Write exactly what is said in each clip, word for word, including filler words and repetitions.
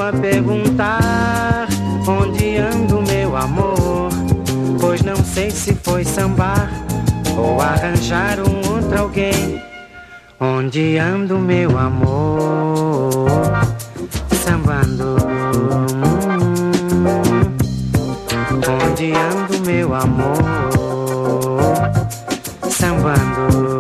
a perguntar onde anda o meu amor, pois não sei se foi sambar ou arranjar um outro alguém. Onde anda o meu amor, sambando. Onde anda o meu amor, sambando.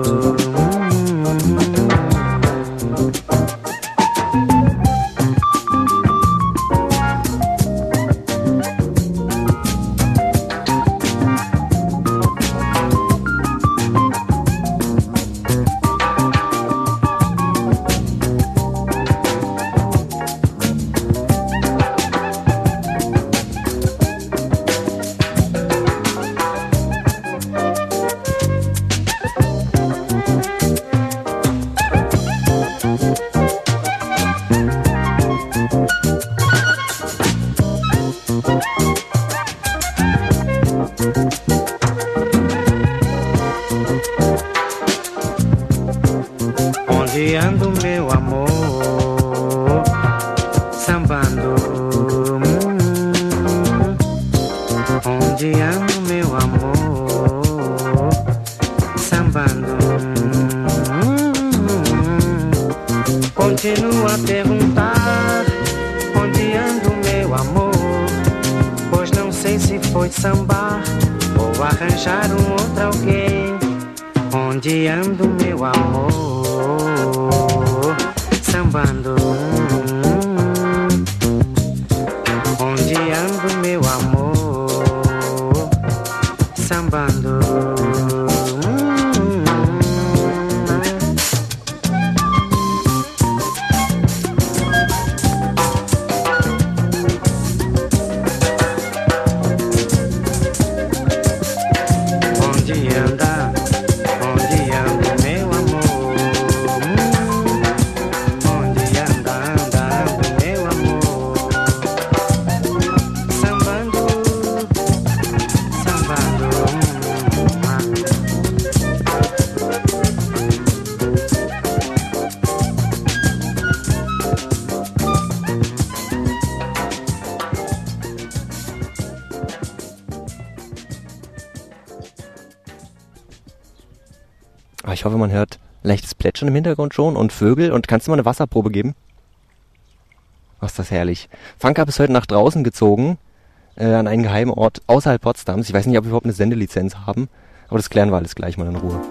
Onde anda o meu amor, sambando. Onde anda o meu amor, sambando. Continuo a perguntar onde anda o meu amor, pois não sei se foi sambar ou arranjar um outro alguém. Onde anda o meu amor, sambando. Onde anda o meu amor, sambando. Onde anda, onde anda o meu amor, onde anda, anda, anda o meu amor, sambando, sambando. Ich hoffe, man hört leichtes Plätschern im Hintergrund schon und Vögel. Und kannst du mal eine Wasserprobe geben? Ach, ist das herrlich. Funke ist heute nach draußen gezogen, äh, an einen geheimen Ort außerhalb Potsdams. Ich weiß nicht, ob wir überhaupt eine Sendelizenz haben, aber das klären wir alles gleich mal in Ruhe.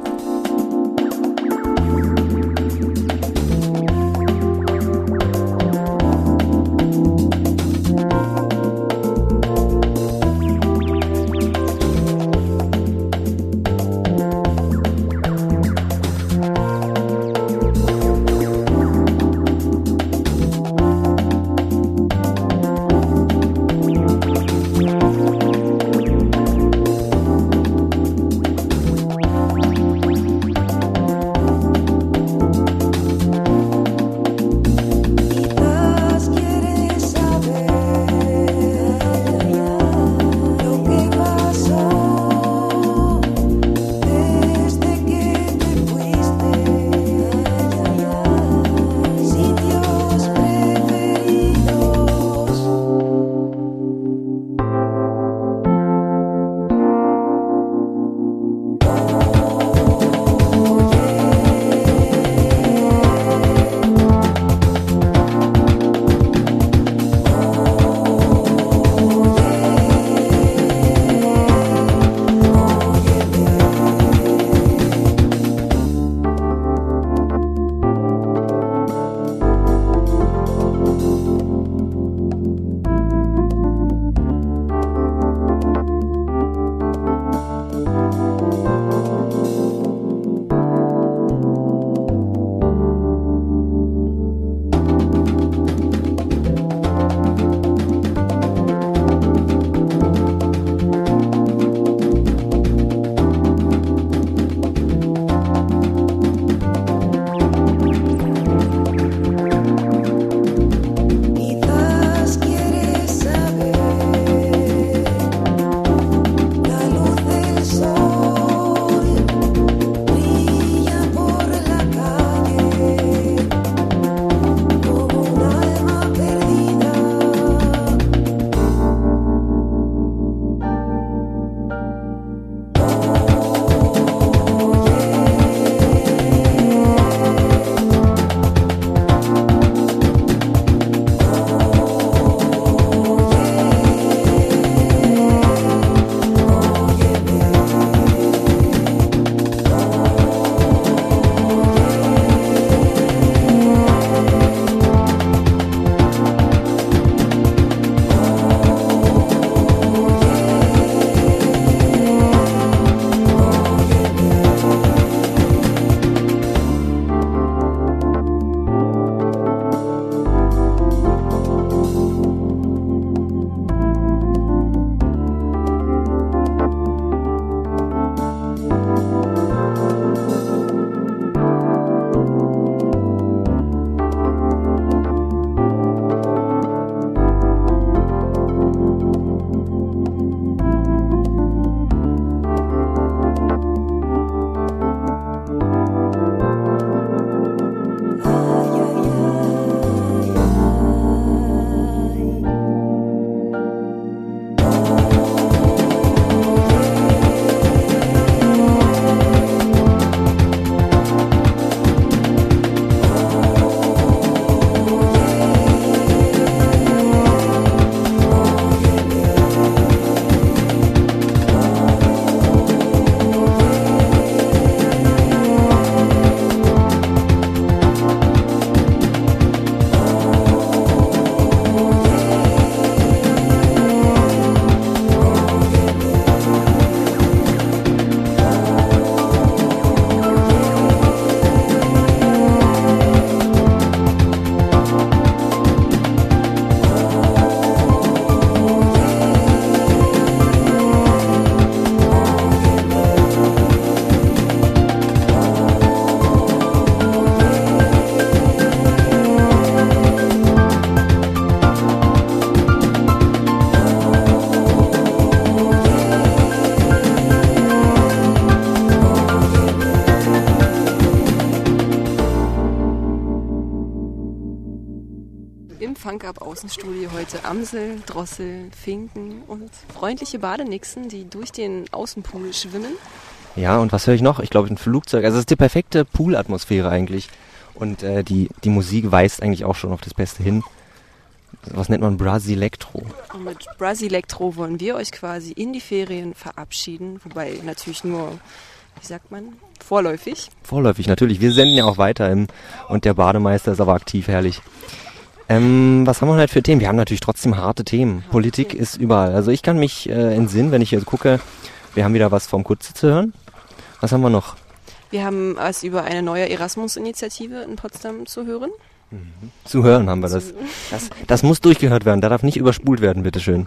Funk-Up-Außenstudie heute Amsel, Drossel, Finken und freundliche Badenixen, die durch den Außenpool schwimmen. Ja, und was höre ich noch? Ich glaube, ein Flugzeug. Also es ist die perfekte Pool-Atmosphäre eigentlich. Und äh, die, die Musik weist eigentlich auch schon auf das Beste hin. Was nennt man Brasilektro? Und mit Brasilektro wollen wir euch quasi in die Ferien verabschieden. Wobei natürlich nur, wie sagt man, vorläufig. Vorläufig, natürlich. Wir senden ja auch weiter im, und der Bademeister ist aber aktiv, herrlich. Ähm, was haben wir heute für Themen? Wir haben natürlich trotzdem harte Themen. Harte Politik Themen. Ist überall. Also ich kann mich äh, entsinnen, wenn ich jetzt gucke, wir haben wieder was vom Kutze zu hören. Was haben wir noch? Wir haben was über eine neue Erasmus-Initiative in Potsdam zu hören. Mhm. Zu hören haben wir das. das. Das muss durchgehört werden, da darf nicht überspult werden, bitteschön.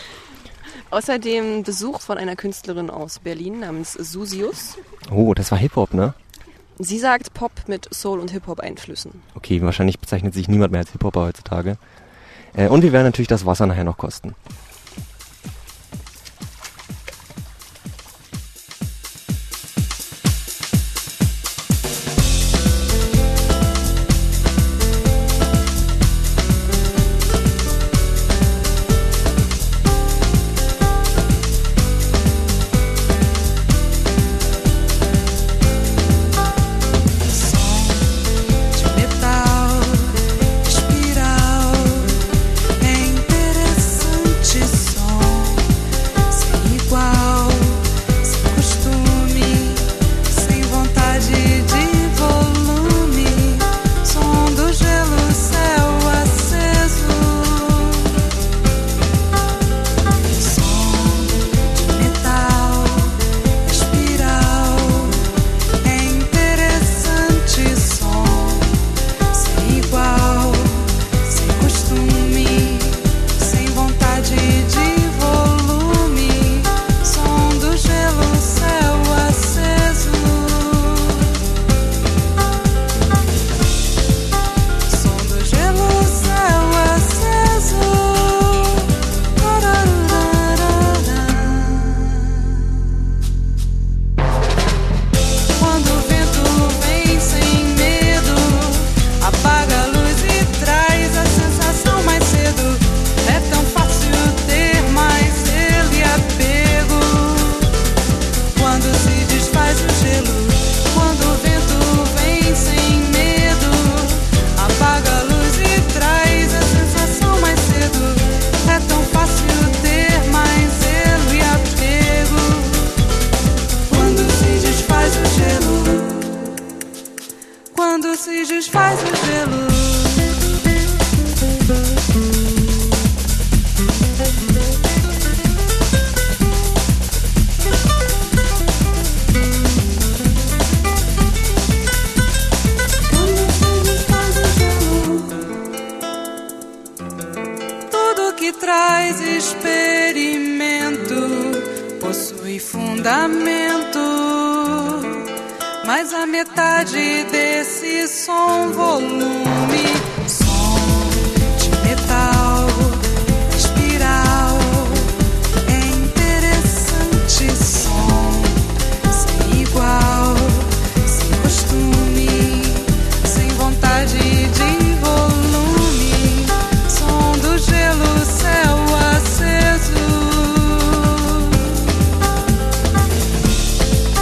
Außerdem Besuch von einer Künstlerin aus Berlin namens Susius. Oh, das war Hip-Hop, ne? Sie sagt Pop mit Soul- und Hip-Hop-Einflüssen. Okay, wahrscheinlich bezeichnet sich niemand mehr als Hip-Hopper heutzutage. Äh, und wir werden natürlich das Wasser nachher noch kosten.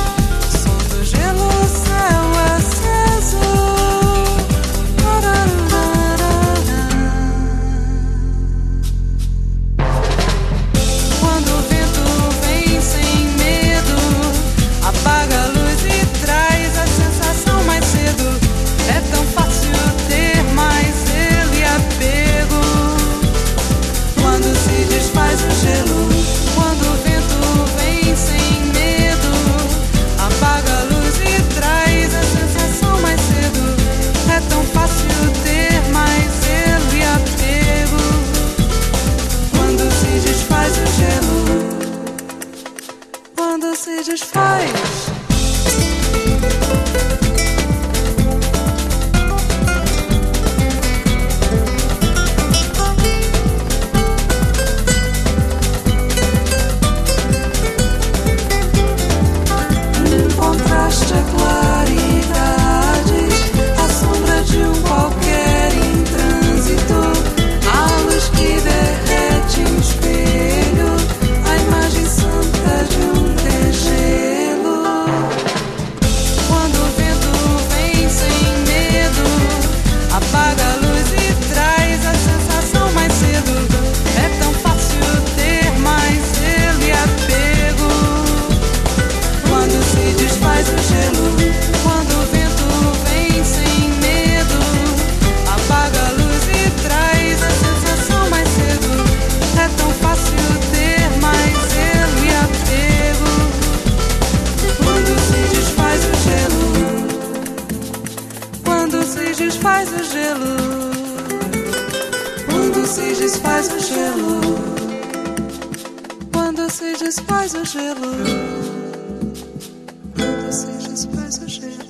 Som do gelo, céu aceso. se desfaz o gelo, quando se desfaz o gelo, quando se desfaz o gelo.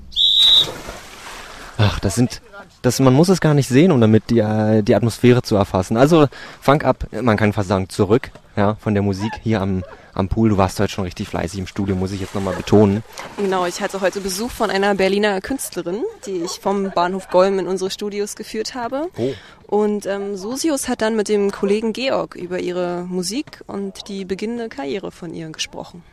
Ach, das sind, das, man muss es gar nicht sehen, um damit die, äh, die Atmosphäre zu erfassen. Also Funk Up, man kann fast sagen, zurück, ja, von der Musik hier am, am Pool. Du warst heute schon richtig fleißig im Studio, muss ich jetzt nochmal betonen. Genau, ich hatte heute Besuch von einer Berliner Künstlerin, die ich vom Bahnhof Golm in unsere Studios geführt habe. Oh. Und ähm, Susius hat dann mit dem Kollegen Georg über ihre Musik und die beginnende Karriere von ihr gesprochen.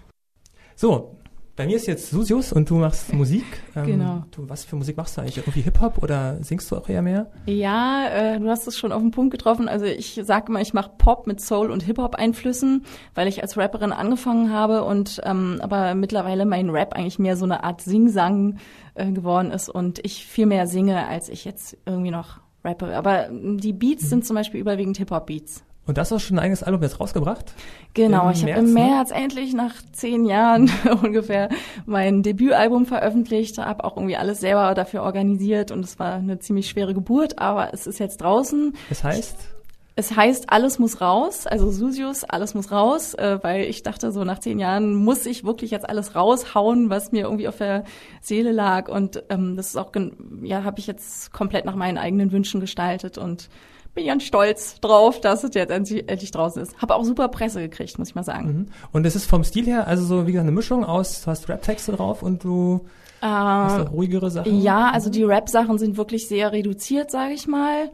So, bei mir ist jetzt Susius und du machst Musik. Ähm, genau. Du, was für Musik machst du eigentlich? Irgendwie Hip-Hop oder singst du auch eher mehr? Ja, äh, du hast es schon auf den Punkt getroffen. Also ich sage immer, ich mache Pop mit Soul- und Hip-Hop-Einflüssen, weil ich als Rapperin angefangen habe und ähm, aber mittlerweile mein Rap eigentlich mehr so eine Art Sing-Sang äh, geworden ist und ich viel mehr singe, als ich jetzt irgendwie noch rappe. Aber die Beats mhm. sind zum Beispiel überwiegend Hip-Hop-Beats. Und das hast du schon ein eigenes Album jetzt rausgebracht? Genau, Im ich habe März, im ne? März endlich nach zehn Jahren ungefähr mein Debütalbum veröffentlicht, habe auch irgendwie alles selber dafür organisiert und es war eine ziemlich schwere Geburt, aber es ist jetzt draußen. Das heißt? Es heißt, alles muss raus, also Susius, alles muss raus, äh, weil ich dachte, so nach zehn Jahren muss ich wirklich jetzt alles raushauen, was mir irgendwie auf der Seele lag und ähm, das ist auch, ja, habe ich jetzt komplett nach meinen eigenen Wünschen gestaltet und bin ganz stolz drauf, dass es jetzt endlich, endlich draußen ist. Habe auch super Presse gekriegt, muss ich mal sagen. Mhm. Und es ist vom Stil her, also so wie gesagt, eine Mischung aus, du hast Rap-Texte drauf und du äh, hast auch ruhigere Sachen? Ja, also die Rap-Sachen sind wirklich sehr reduziert, sage ich mal.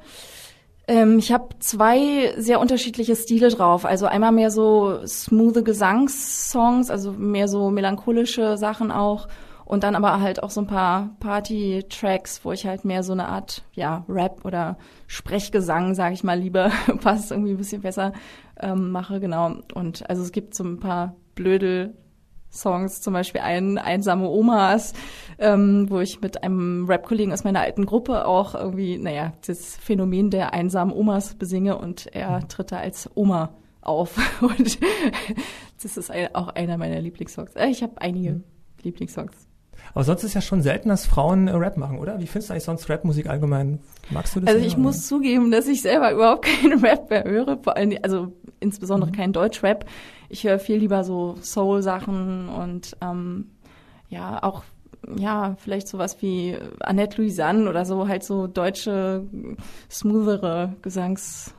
Ähm, ich habe zwei sehr unterschiedliche Stile drauf. Also einmal mehr so smoothe Gesangssongs, also mehr so melancholische Sachen auch. Und dann aber halt auch so ein paar Party-Tracks, wo ich halt mehr so eine Art, ja, Rap oder Sprechgesang, sage ich mal lieber, passt irgendwie ein bisschen besser, ähm, mache, genau. Und also es gibt so ein paar Blödel-Songs, zum Beispiel einen Einsame Omas, ähm, wo ich mit einem Rap-Kollegen aus meiner alten Gruppe auch irgendwie, naja, das Phänomen der einsamen Omas besinge und er tritt da als Oma auf. Und das ist ein, auch einer meiner Lieblingssongs. Äh, ich habe einige mhm. Lieblingssongs. Aber sonst ist ja schon selten, dass Frauen äh, Rap machen, oder? Wie findest du eigentlich sonst Rapmusik allgemein? Magst du das? Also mehr, ich oder? muss zugeben, dass ich selber überhaupt keinen Rap mehr höre, vor allem, also insbesondere mhm. kein Deutschrap. Ich höre viel lieber so Soul-Sachen und ähm, ja, auch ja, vielleicht sowas wie Annette Louisanne oder so, halt so deutsche, smoothere Gesangs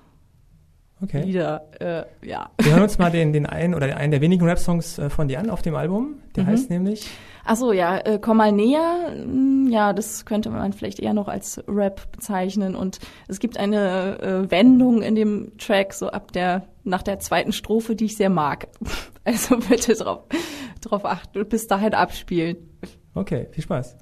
Okay. Lieder, äh, ja. Wir hören uns mal den, den einen oder einen der wenigen Rap-Songs äh, von dir an auf dem Album. Der mhm. heißt nämlich... Ach so, ja, äh, komm mal näher. Ja, das könnte man vielleicht eher noch als Rap bezeichnen. Und es gibt eine äh, Wendung in dem Track, so ab der, nach der zweiten Strophe, die ich sehr mag. Also bitte drauf, drauf achten und bis dahin abspielen. Okay, viel Spaß.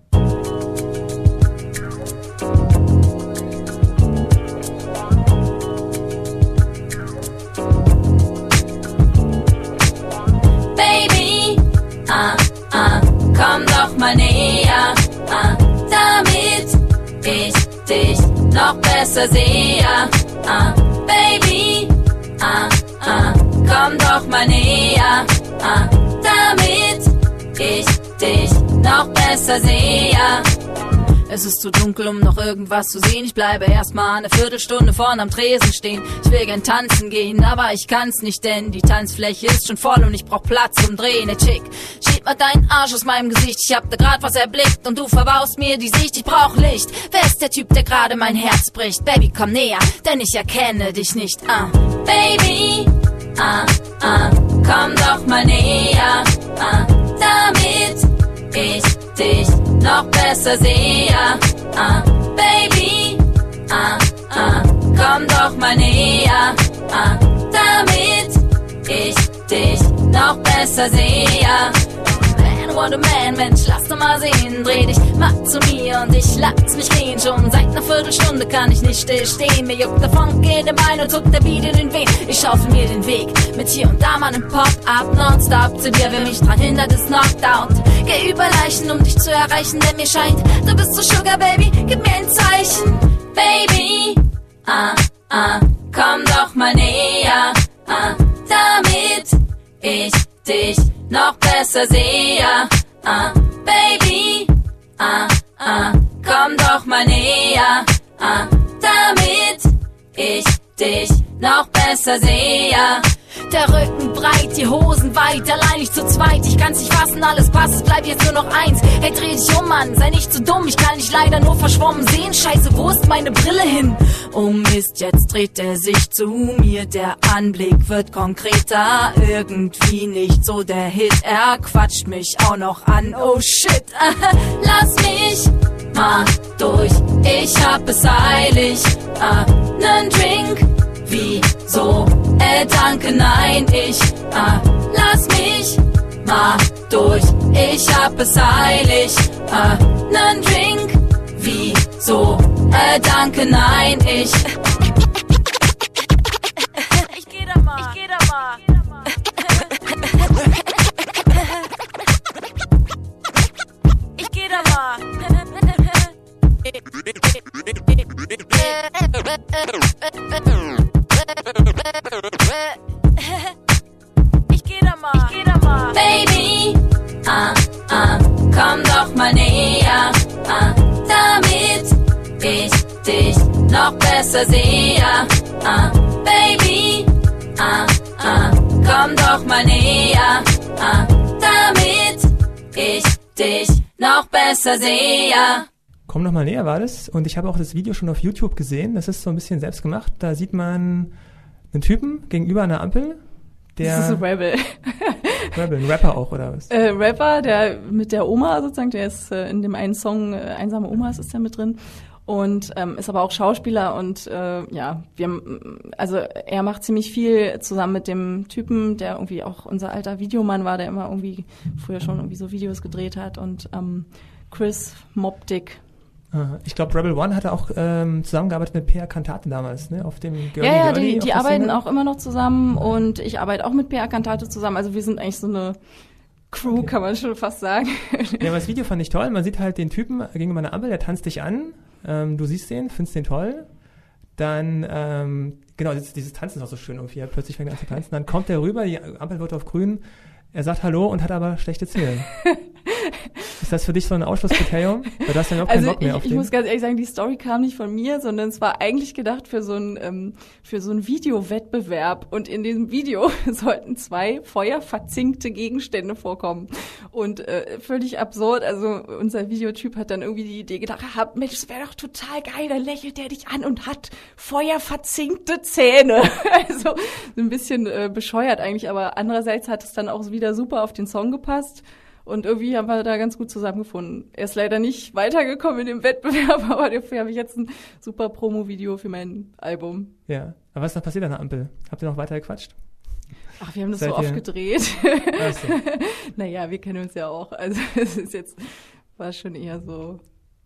Baby, ah, ah, komm doch mal näher, ah, damit ich dich noch besser sehe, ah, Baby, ah, ah, komm doch mal näher, ah, damit ich dich noch besser sehe. Es ist zu dunkel, um noch irgendwas zu sehen. Ich bleibe erstmal eine Viertelstunde vorn am Tresen stehen. Ich will gern tanzen gehen, aber ich kann's nicht, denn die Tanzfläche ist schon voll und ich brauch Platz zum Drehen. Hey Chick, schieb mal deinen Arsch aus meinem Gesicht. Ich hab da grad was erblickt und du verbaust mir die Sicht. Ich brauch Licht. Wer ist der Typ, der gerade mein Herz bricht? Baby, komm näher, denn ich erkenne dich nicht. Ah, Baby, ah, ah, komm doch mal näher, ah, damit ich dich noch besser sehe, ah, Baby, ah, ah, komm doch mal näher, ah, damit ich dich noch besser sehe. Man, what a man, Mensch, lass doch mal sehen, dreh dich mal zu mir und ich lass mich gehen. Schon seit einer Viertelstunde kann ich nicht stillstehen, mir juckt der Funk in den Beinen und tut der Beat in den Wehen. Ich schaufel mir den Weg mit hier und da mal einem Pop-Up, nonstop zu dir, wer mich dran hindert, ist knocked out. Geh über Leichen, um dich zu erreichen, denn mir scheint, du bist so Sugar, Baby, gib mir ein Zeichen. Baby, ah, ah, komm doch mal näher, ah, damit ich dich noch besser sehe, ah, Baby, ah, ah, komm doch mal näher, ah, damit ich dich noch besser sehe. Der Rücken breit, die Hosen weit, allein nicht zu zweit. Ich kann's nicht fassen, alles passt, es bleibt jetzt nur noch eins. Hey, dreh dich um, Mann, sei nicht zu dumm. Ich kann dich leider nur verschwommen sehen. Scheiße, wo ist meine Brille hin? Oh Mist, jetzt dreht er sich zu mir. Der Anblick wird konkreter. Irgendwie nicht so der Hit. Er quatscht mich auch noch an. Oh shit, lass mich mal durch. Ich hab es eilig. Ah, nen Drink. Wieso? Äh, danke, nein, ich, ah, lass mich mal durch. Ich hab es eilig, ah, nen Drink. Wieso? Äh, danke, nein, ich. Ich geh da mal, ich geh da mal. Ich geh da mal. Ich geh da mal, ich geh da mal. Baby, ah, ah, komm doch mal näher, ah, damit ich dich noch besser sehe. Ah, Baby, ah, ah, komm doch mal näher, ah, damit ich dich noch besser sehe. Komm noch mal näher war das. Und ich habe auch das Video schon auf YouTube gesehen. Das ist so ein bisschen selbst gemacht. Da sieht man einen Typen gegenüber einer Ampel. Der das ist ein Rebel. Rebel, ein Rapper auch, oder was? Äh, Rapper, der mit der Oma sozusagen, der ist äh, in dem einen Song, äh, Einsame Omas ist der mit drin. Und ähm, ist aber auch Schauspieler und äh, ja, wir, also er macht ziemlich viel zusammen mit dem Typen, der irgendwie auch unser alter Videomann war, der immer irgendwie früher schon irgendwie so Videos gedreht hat, und ähm, Chris Moptic. Ich glaube, Rebel One hatte auch ähm, zusammengearbeitet mit Peer Cantate damals, ne? Auf dem Girlie Ja, ja, Girlie, die, die arbeiten auch immer noch zusammen, und ich arbeite auch mit Peer Cantate zusammen. Also wir sind eigentlich so eine Crew, okay, kann man schon fast sagen. Ja, aber das Video fand ich toll. Man sieht halt den Typen gegenüber einer Ampel, der tanzt dich an. Ähm, du siehst den, findest den toll. Dann, ähm, genau, dieses, dieses Tanzen ist auch so schön irgendwie. Er plötzlich fängt er an zu tanzen. Dann kommt er rüber, die Ampel wird auf grün. Er sagt Hallo und hat aber schlechte Zähne. Ist das für dich so ein Ausschlusskriterium? Weil du hast ja noch keinen also Bock mehr ich, auf den. Ich muss ganz ehrlich sagen, die Story kam nicht von mir, sondern es war eigentlich gedacht für so ein ähm, für so ein Videowettbewerb. Und in diesem Video sollten zwei feuerverzinkte Gegenstände vorkommen. Und äh, völlig absurd. Also unser Videotyp hat dann irgendwie die Idee gedacht, ah, Mensch, das wäre doch total geil. Dann lächelt der dich an und hat feuerverzinkte Zähne. Also so ein bisschen äh, bescheuert eigentlich. Aber andererseits hat es dann auch wieder super auf den Song gepasst. Und irgendwie haben wir da ganz gut zusammengefunden. Er ist leider nicht weitergekommen in dem Wettbewerb, aber dafür habe ich jetzt ein super Promo-Video für mein Album. Ja, aber was ist noch passiert an der Ampel? Habt ihr noch weiter gequatscht? Ach, wir haben das Seid so oft ihr- gedreht. Ach so. Naja, wir kennen uns ja auch. Also es ist jetzt, war schon eher so.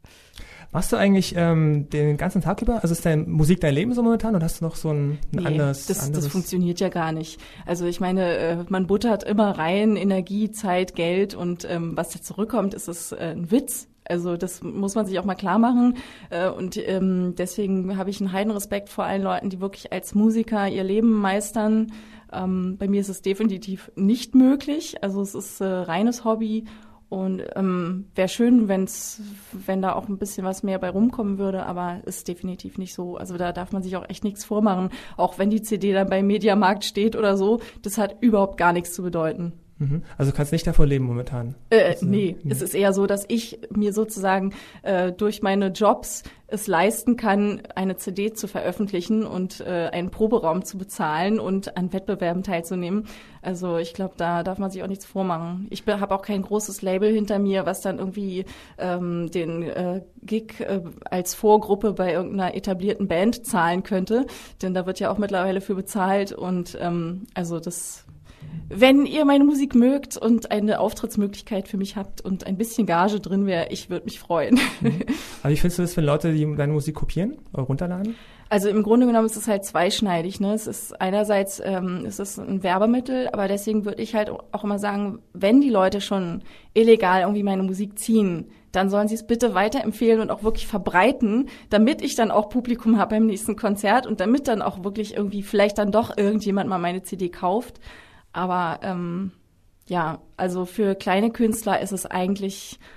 Machst du eigentlich ähm, den ganzen Tag über? Also ist deine Musik dein Leben so momentan, oder hast du noch so ein, ein Nee, anderes, das, anderes? das funktioniert ja gar nicht. Also ich meine, äh, man buttert immer rein Energie, Zeit, Geld, und ähm, was da zurückkommt, ist es äh, ein Witz. Also das muss man sich auch mal klar machen. Äh, und ähm, deswegen habe ich einen Heidenrespekt vor allen Leuten, die wirklich als Musiker ihr Leben meistern. Ähm, bei mir ist es definitiv nicht möglich. Also es ist äh, reines Hobby. Und ähm, wäre schön, wenn's, wenn da auch ein bisschen was mehr bei rumkommen würde, aber ist definitiv nicht so. Also da darf man sich auch echt nichts vormachen. Auch wenn die C D dann beim Mediamarkt steht oder so, das hat überhaupt gar nichts zu bedeuten. Mhm. Also du kannst nicht davon leben momentan? Äh, Also, nee, es ist eher so, dass ich mir sozusagen äh, durch meine Jobs es leisten kann, eine C D zu veröffentlichen und äh, einen Proberaum zu bezahlen und an Wettbewerben teilzunehmen. Also ich glaube, da darf man sich auch nichts vormachen. Ich habe auch kein großes Label hinter mir, was dann irgendwie ähm, den äh, Gig äh, als Vorgruppe bei irgendeiner etablierten Band zahlen könnte, denn da wird ja auch mittlerweile für bezahlt, und ähm, also das... Wenn ihr meine Musik mögt und eine Auftrittsmöglichkeit für mich habt und ein bisschen Gage drin wäre, ich würde mich freuen. Mhm. Aber wie findest du das, wenn Leute die deine Musik kopieren oder runterladen? Also im Grunde genommen ist es halt zweischneidig, ne? Es ist einerseits, ähm, es ist ein Werbemittel, aber deswegen würde ich halt auch immer sagen, wenn die Leute schon illegal irgendwie meine Musik ziehen, dann sollen sie es bitte weiterempfehlen und auch wirklich verbreiten, damit ich dann auch Publikum habe beim nächsten Konzert und damit dann auch wirklich irgendwie vielleicht dann doch irgendjemand mal meine C D kauft. Aber ähm, ja, also für kleine Künstler ist es eigentlich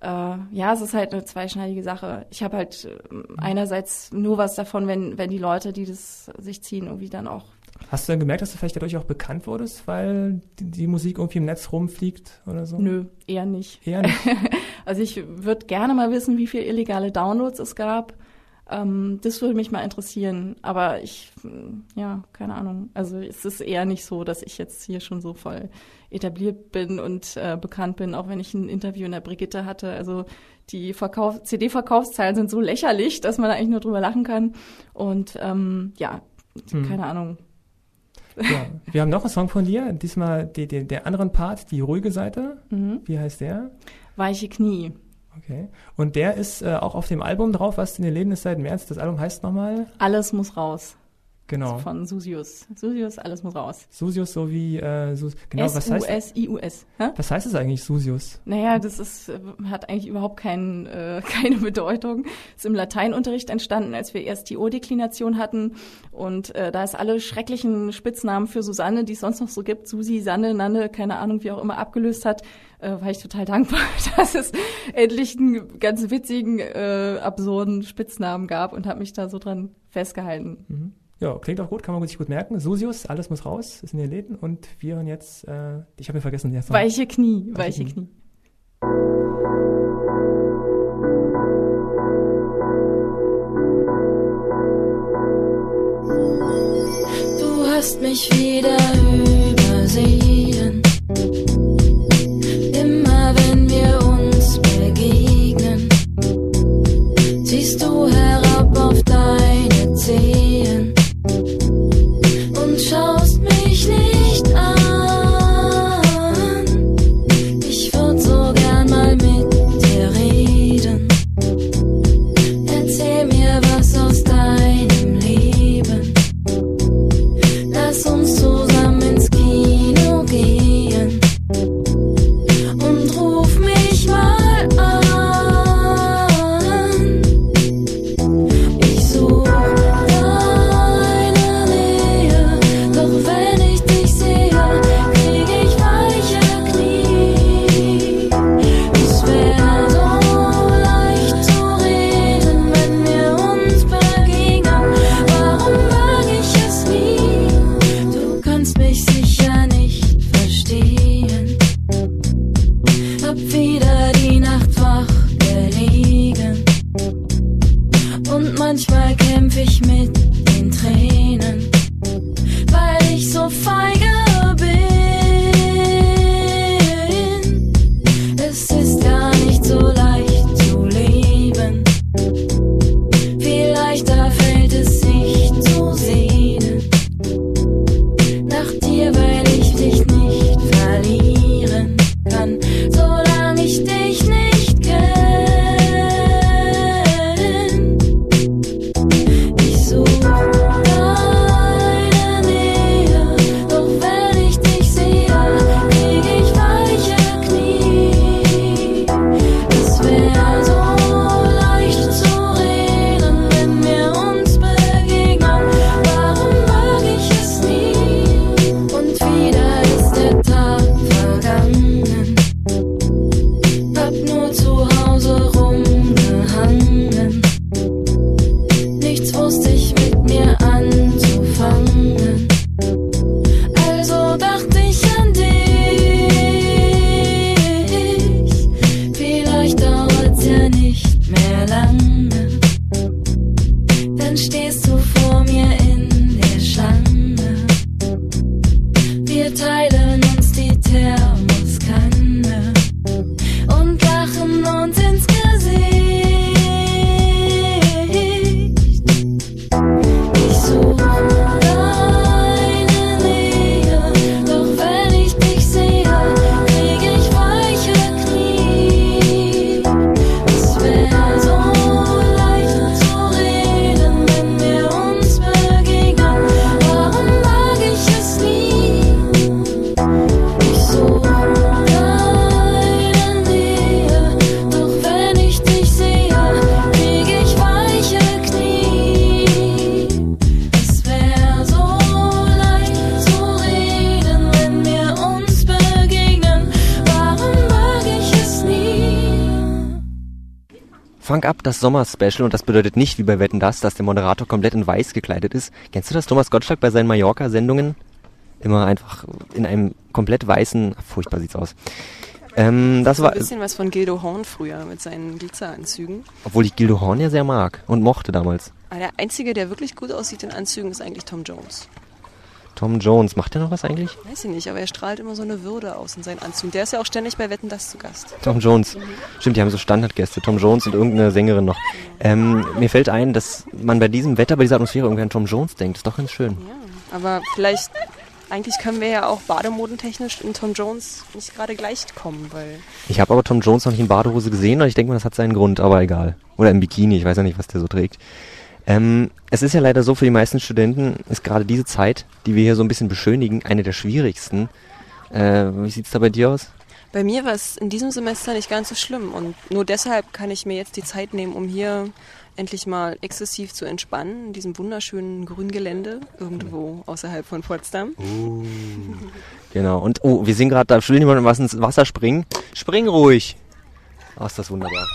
äh, ja, es ist halt eine zweischneidige Sache. Ich habe halt äh, einerseits nur was davon, wenn, wenn die Leute, die das sich ziehen, irgendwie dann auch. Hast du dann gemerkt, dass du vielleicht dadurch auch bekannt wurdest, weil die, die Musik irgendwie im Netz rumfliegt oder so? Nö, eher nicht. Eher nicht? Also ich würde gerne mal wissen, wie viele illegale Downloads es gab. Ähm, das würde mich mal interessieren. Aber ich, ja, keine Ahnung. Also es ist eher nicht so, dass ich jetzt hier schon so voll etabliert bin und äh, bekannt bin, auch wenn ich ein Interview in der Brigitte hatte. Also die Verkauf- C D-Verkaufszahlen sind so lächerlich, dass man da eigentlich nur drüber lachen kann. Und ähm, ja, hm. keine Ahnung. Ja, wir haben noch einen Song von dir, diesmal die, die, der anderen Part, die ruhige Seite. Mhm. Wie heißt der? Weiche Knie. Okay. Und der ist äh, auch auf dem Album drauf, was in den Läden ist seit März. Das Album heißt nochmal? Alles muss raus. Genau. Von Susius. Susius, alles muss raus. Susius, so wie äh, Sus- genau, was heißt S U S I U S. Hä? Was heißt es eigentlich, Susius? Naja, das ist, hat eigentlich überhaupt kein, äh, keine Bedeutung. Ist im Lateinunterricht entstanden, als wir erst die O-Deklination hatten. Und äh, da es alle schrecklichen Spitznamen für Susanne, die es sonst noch so gibt, Susi, Sanne, Nanne, keine Ahnung, wie auch immer, abgelöst hat, äh, war ich total dankbar, dass es endlich einen ganz witzigen, äh, absurden Spitznamen gab und habe mich da so dran festgehalten. Mhm. Ja, klingt auch gut, kann man sich gut merken. Susius, alles muss raus, ist in den Läden. Und wir hören jetzt, äh, ich habe mir vergessen, der Song. Weiche Knie, weiche, weiche Knie. Knie. Du hast mich wieder übersehen. Immer wenn wir uns begegnen, ziehst du herab auf deine Zehen und schaust mich nicht an. Ich würd so gern mal mit dir reden. Erzähl mir was aus deinem Leben. Lass uns zusammen ins Kino Funk Up, das Sommer-Special, und das bedeutet nicht, wie bei Wetten, dass, dass der Moderator komplett in weiß gekleidet ist. Kennst du das, Thomas Gottschalk, bei seinen Mallorca-Sendungen? Immer einfach in einem komplett weißen, furchtbar sieht's aus. Ähm, das so war ein bisschen was von Gildo Horn früher mit seinen Glitzeranzügen. Obwohl ich Gildo Horn ja sehr mag und mochte damals. Aber der Einzige, der wirklich gut aussieht in Anzügen, ist eigentlich Tom Jones. Tom Jones, macht der noch was eigentlich? Weiß ich nicht, aber er strahlt immer so eine Würde aus in seinen Anzügen. Der ist ja auch ständig bei Wetten, dass zu Gast. Tom Jones. Mhm. Stimmt, die haben so Standardgäste. Tom Jones und irgendeine Sängerin noch. Ähm, mir fällt ein, dass man bei diesem Wetter, bei dieser Atmosphäre irgendwie an Tom Jones denkt. Ist doch ganz schön. Ja, aber vielleicht... Eigentlich können wir ja auch bademodentechnisch in Tom Jones nicht gerade gleich kommen, weil... Ich habe aber Tom Jones noch nicht in Badehose gesehen und ich denke mal, das hat seinen Grund, aber egal. Oder im Bikini, ich weiß ja nicht, was der so trägt. Ähm, es ist ja leider so, für die meisten Studenten ist gerade diese Zeit, die wir hier so ein bisschen beschönigen, eine der schwierigsten. Äh, wie sieht's da bei dir aus? Bei mir war es in diesem Semester nicht ganz so schlimm und nur deshalb kann ich mir jetzt die Zeit nehmen, um hier endlich mal exzessiv zu entspannen, in diesem wunderschönen Grüngelände irgendwo außerhalb von Potsdam. Uh, genau, und oh, wir sehen gerade, da will jemand was ins Wasser springen. Spring ruhig! Oh, ist das wunderbar.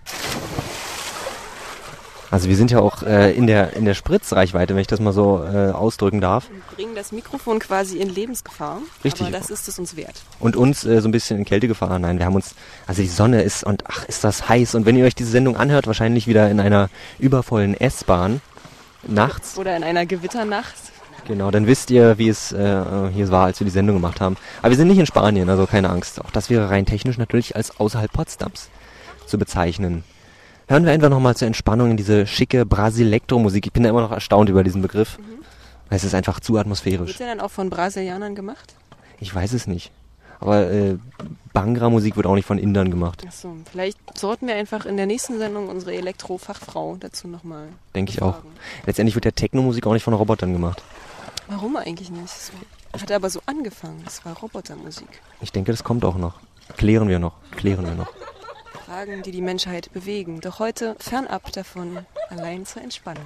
Also wir sind ja auch äh, in der in der Spritzreichweite, wenn ich das mal so äh, ausdrücken darf. Wir bringen das Mikrofon quasi in Lebensgefahr. Richtig. Aber das ist es uns wert. Und uns äh, so ein bisschen in Kältegefahr. Nein, wir haben uns, also die Sonne ist und ach, ist das heiß. Und wenn ihr euch diese Sendung anhört, wahrscheinlich wieder in einer übervollen S-Bahn nachts. Oder in einer Gewitternacht. Genau, dann wisst ihr, wie es äh, hier war, als wir die Sendung gemacht haben. Aber wir sind nicht in Spanien, also keine Angst. Auch das wäre rein technisch natürlich als außerhalb Potsdams zu bezeichnen. Hören wir einfach nochmal zur Entspannung in diese schicke Brasilektro-Musik. Ich bin da immer noch erstaunt über diesen Begriff. Mhm. Es ist einfach zu atmosphärisch. Wird der dann auch von Brasilianern gemacht? Ich weiß es nicht. Aber äh, Bhangra-Musik wird auch nicht von Indern gemacht. Achso, vielleicht sollten wir einfach in der nächsten Sendung unsere Elektro-Fachfrau dazu nochmal Denke ich auch. Letztendlich wird der Techno-Musik auch nicht von Robotern gemacht. Warum eigentlich nicht? Das hat aber so angefangen. Das war Robotermusik. Ich denke, das kommt auch noch. Klären wir noch. Klären wir noch. Fragen, die die Menschheit bewegen. Doch heute fernab davon, allein zur Entspannung.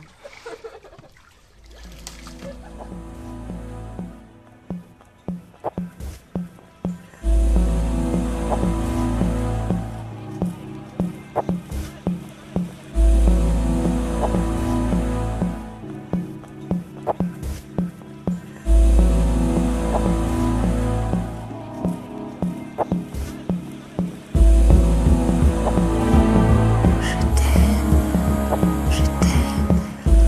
Je t'aime, je t'aime.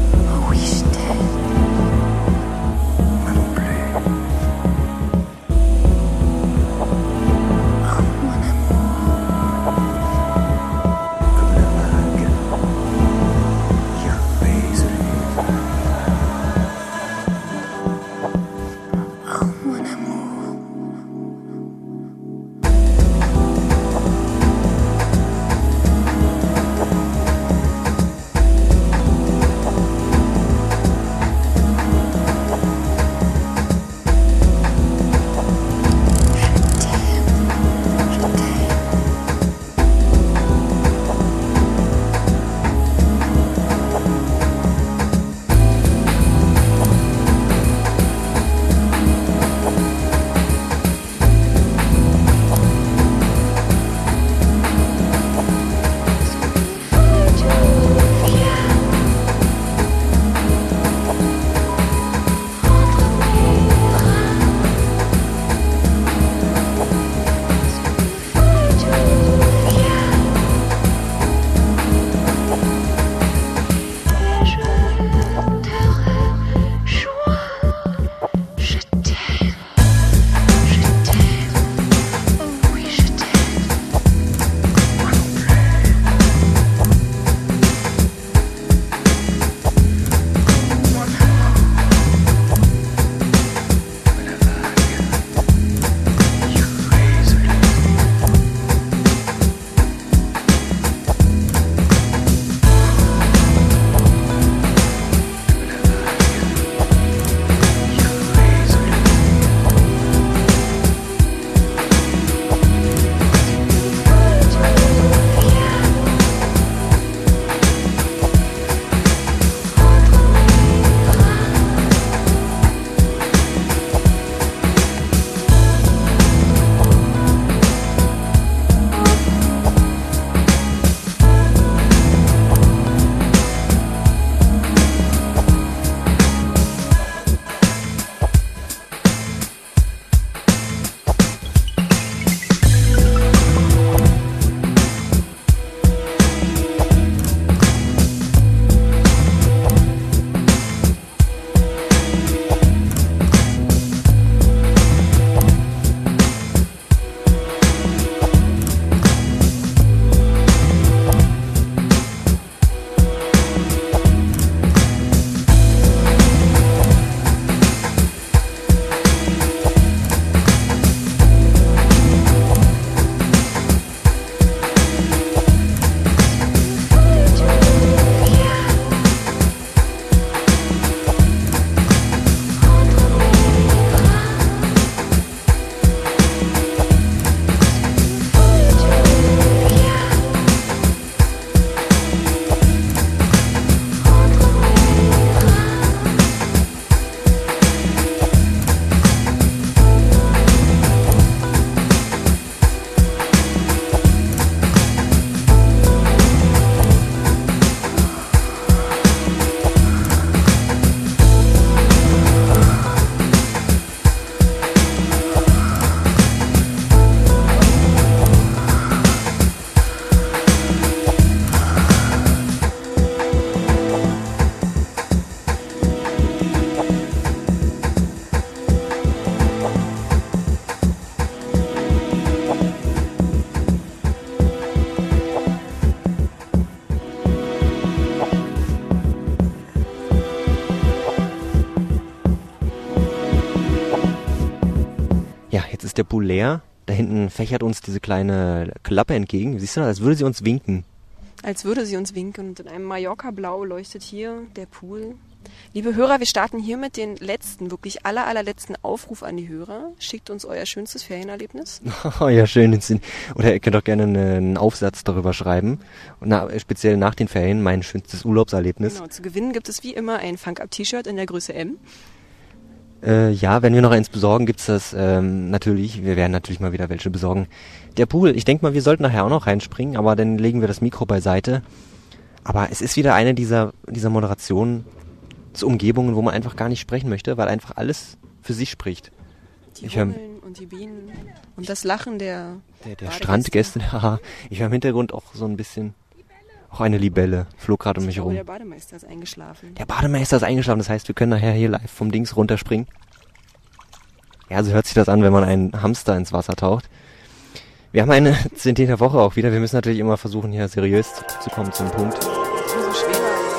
Ja, jetzt ist der Pool leer. Da hinten fächert uns diese kleine Klappe entgegen. Siehst du das? Als würde sie uns winken. Als würde sie uns winken und in einem Mallorca-Blau leuchtet hier der Pool. Liebe Hörer, wir starten hier mit den letzten, wirklich aller, allerletzten Aufruf an die Hörer. Schickt uns euer schönstes Ferienerlebnis. Oh ja, schön. Oder ihr könnt auch gerne einen Aufsatz darüber schreiben. Na, speziell nach den Ferien, mein schönstes Urlaubserlebnis. Genau, zu gewinnen gibt es wie immer ein Funk-Up-T-Shirt in der Größe M. Äh, ja, wenn wir noch eins besorgen, gibt's das ähm, natürlich. Wir werden natürlich mal wieder welche besorgen. Der Pool, ich denke mal, wir sollten nachher auch noch reinspringen, aber dann legen wir das Mikro beiseite. Aber es ist wieder eine dieser, dieser Moderationen zu Umgebungen, wo man einfach gar nicht sprechen möchte, weil einfach alles für sich spricht. Die ich Hummeln und die Bienen und das Lachen der Der, der Strandgäste, haha. Ich höre im Hintergrund auch so ein bisschen, auch eine Libelle flog gerade um mich glaube, rum. der Bademeister ist eingeschlafen. Der Bademeister ist eingeschlafen, das heißt, wir können nachher hier live vom Dings runterspringen. Ja, so hört sich das an, wenn man einen Hamster ins Wasser taucht. Wir haben eine zehnte der Woche auch wieder. Wir müssen natürlich immer versuchen, hier seriös zu kommen zum Punkt. So schwer.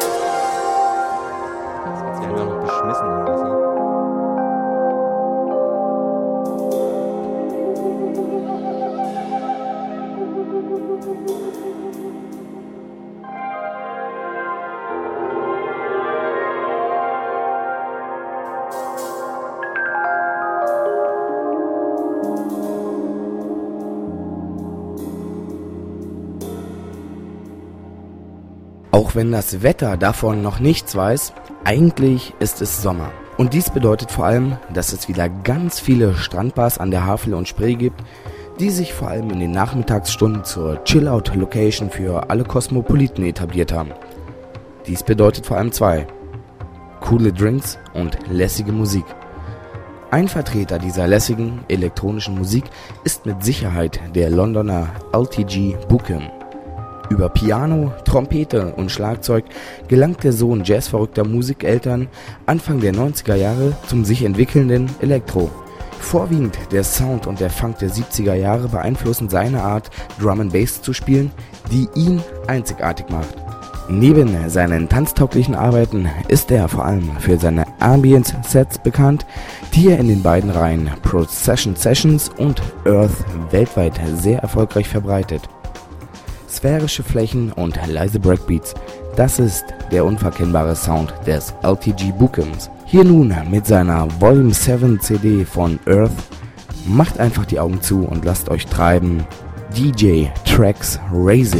Jetzt werden wir noch beschmissen im Wasser. Auch wenn das Wetter davon noch nichts weiß, eigentlich ist es Sommer. Und dies bedeutet vor allem, dass es wieder ganz viele Strandbars an der Havel und Spree gibt, die sich vor allem in den Nachmittagsstunden zur Chill-Out-Location für alle Kosmopoliten etabliert haben. Dies bedeutet vor allem zwei: coole Drinks und lässige Musik. Ein Vertreter dieser lässigen elektronischen Musik ist mit Sicherheit der Londoner L T G Bukem. Über Piano, Trompete und Schlagzeug gelangt der Sohn jazzverrückter Musikeltern Anfang der neunziger Jahre zum sich entwickelnden Elektro. Vorwiegend der Sound und der Funk der siebziger Jahre beeinflussen seine Art, Drum and Bass zu spielen, die ihn einzigartig macht. Neben seinen tanztauglichen Arbeiten ist er vor allem für seine Ambience-Sets bekannt, die er in den beiden Reihen Procession Sessions und Earth weltweit sehr erfolgreich verbreitet. Sphärische Flächen und leise Breakbeats, das ist der unverkennbare Sound des L T G Bukems. Hier nun mit seiner Volume sieben C D von Earth. Macht einfach die Augen zu und lasst euch treiben. D J Tracks Raising.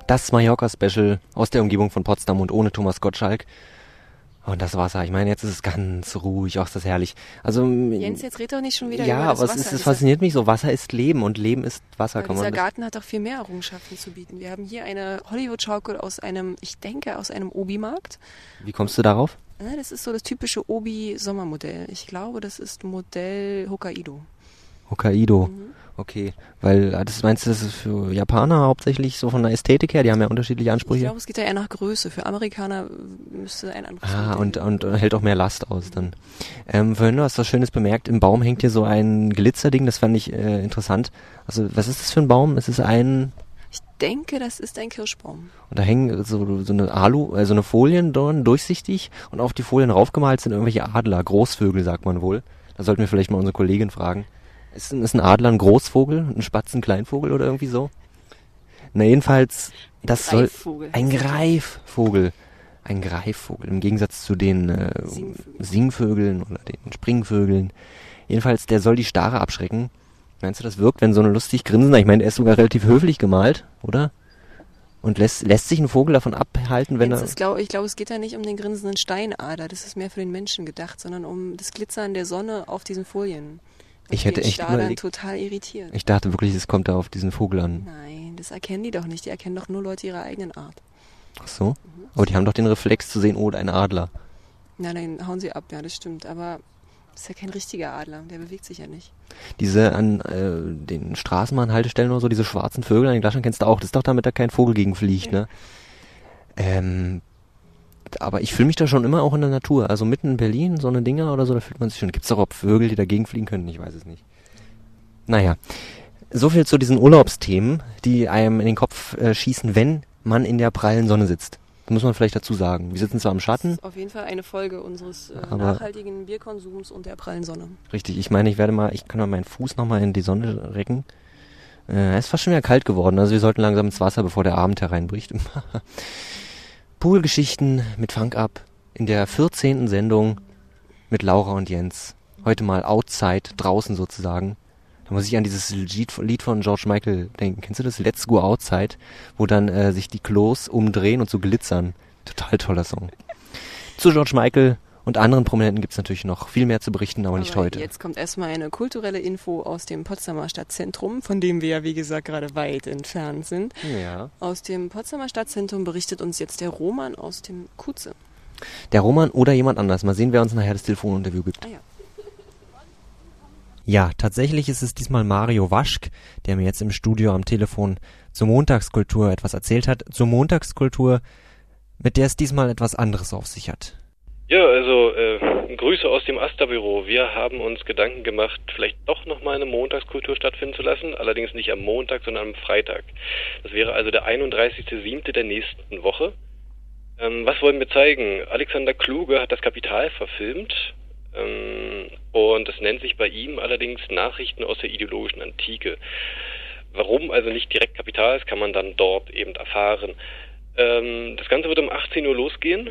Das Mallorca-Special aus der Umgebung von Potsdam und ohne Thomas Gottschalk. Und das Wasser, ich meine, jetzt ist es ganz ruhig, auch ist das herrlich. Also Jens, jetzt red doch nicht schon wieder ja, über das aber Wasser. es, ist, es Dieser- fasziniert mich so. Wasser ist Leben und Leben ist Wasser. Aber Kann dieser man das, Garten hat doch viel mehr Errungenschaften zu bieten. Wir haben hier eine Hollywood-Schaukel aus einem, ich denke, aus einem Obi-Markt. wie kommst du darauf? Ja, das ist so das typische Obi-Sommermodell. Ich glaube, das ist Modell Hokkaido. Hokkaido. Mhm. Okay, weil äh, das meinst du, das ist für Japaner hauptsächlich so von der Ästhetik her? Die haben ja unterschiedliche Ich Ansprüche. glaube, es geht ja eher nach Größe. Für Amerikaner äh, müsste ein anderes Ah, Modell. und, und hält auch mehr Last aus dann. Ähm, vorhin, du hast was Schönes bemerkt, im Baum hängt hier so ein Glitzerding, das fand ich äh, interessant. Also, was ist das für ein Baum? Es ist ein, Ich denke, das ist ein Kirschbaum. und da hängen so, so eine Alu, also eine Folien drin, durchsichtig, und auf die Folien raufgemalt sind irgendwelche Adler, Großvögel, sagt man wohl. Da sollten wir vielleicht mal unsere Kollegin fragen. Ist ein, ist ein Adler ein Großvogel, ein Spatz ein Kleinvogel oder irgendwie so? Na, jedenfalls, das soll, Greifvogel ein heißt das. Greifvogel. Ein Greifvogel, im Gegensatz zu den äh, Singvögeln. Singvögeln oder den Springvögeln. Jedenfalls, der soll die Stare abschrecken. Meinst du, das wirkt, wenn so eine lustig grinsen? Ich meine, er ist sogar relativ höflich gemalt, oder? Und lässt, lässt sich ein Vogel davon abhalten, wenn Jens, er... ist, glaub, ich glaube, es geht da nicht um den grinsenden Steinader. Das ist mehr für den Menschen gedacht, sondern um das Glitzern der Sonne auf diesen Folien. Was Ich hätte den echt Star dann überlegt- total irritiert. Ich dachte wirklich, es kommt da auf diesen Vogel an. Nein, das erkennen die doch nicht. Die erkennen doch nur Leute ihrer eigenen Art. Ach so? Aber die haben doch den Reflex zu sehen, oh, ein Adler. Na, dann hauen sie ab, ja, das stimmt. Aber das ist ja kein richtiger Adler. Der bewegt sich ja nicht. Diese an äh, den Straßenbahnhaltestellen oder so, diese schwarzen Vögel an den Glasscheiben kennst du auch. Das ist doch damit da kein Vogel gegen fliegt, ne? Ähm, aber ich fühle mich da schon immer auch in der Natur. Also mitten in Berlin, so eine Dinger oder so, da fühlt man sich schon. Gibt's doch auch Vögel, die dagegen fliegen können? Ich weiß es nicht. Naja, so viel zu diesen Urlaubsthemen, die einem in den Kopf äh, schießen, wenn man in der prallen Sonne sitzt. Das muss man vielleicht dazu sagen. Wir sitzen zwar im Das Schatten. ist auf jeden Fall eine Folge unseres äh, Aber- nachhaltigen Bierkonsums und der prallen Sonne. Richtig, ich meine, ich werde mal, ich kann mal meinen Fuß nochmal in die Sonne recken. Äh, es ist fast schon wieder kalt geworden, also wir sollten langsam ins Wasser, bevor der Abend hereinbricht. Poolgeschichten mit Funk Up in der vierzehnten Sendung mit Laura und Jens. Heute mal outside, draußen sozusagen. Da muss ich an dieses Lied von, Lied von George Michael denken. Kennst du das? Let's Go Outside, wo dann äh, sich die Klos umdrehen und so glitzern. Total toller Song. Zu George Michael und anderen Prominenten gibt's natürlich noch viel mehr zu berichten, aber nicht Aber heute. Jetzt kommt erstmal eine kulturelle Info aus dem Potsdamer Stadtzentrum, von dem wir ja, wie gesagt, gerade weit entfernt sind. Ja. Aus dem Potsdamer Stadtzentrum berichtet uns jetzt der Roman aus dem Kuze. Der Roman oder jemand anders. Mal sehen, wer uns nachher das Telefoninterview gibt. Ah ja. Ja, tatsächlich ist es diesmal Mario Waschk, der mir jetzt im Studio am Telefon zur Montagskultur etwas erzählt hat. Zur Montagskultur, mit der es diesmal etwas anderes auf sich hat. Ja, also äh, Grüße aus dem Asta-Büro. Wir haben uns Gedanken gemacht, vielleicht doch nochmal eine Montagskultur stattfinden zu lassen, allerdings nicht am Montag, sondern am Freitag. Das wäre also der einunddreißigster siebte der nächsten Woche. Ähm, was wollen wir zeigen? Alexander Kluge hat das Kapital verfilmt. Ähm, und es nennt sich bei ihm allerdings Nachrichten aus der ideologischen Antike. Warum also nicht direkt Kapital, das kann man dann dort eben erfahren. Ähm, das Ganze wird um achtzehn Uhr losgehen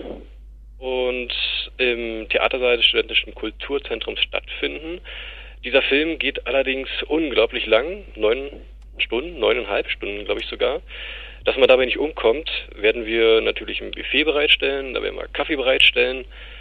und im Theatersaal des Studentischen Kulturzentrums stattfinden. Dieser Film geht allerdings unglaublich lang, neun Stunden, neuneinhalb Stunden glaube ich sogar. Dass man dabei nicht umkommt, werden wir natürlich ein Buffet bereitstellen, da werden wir Kaffee bereitstellen.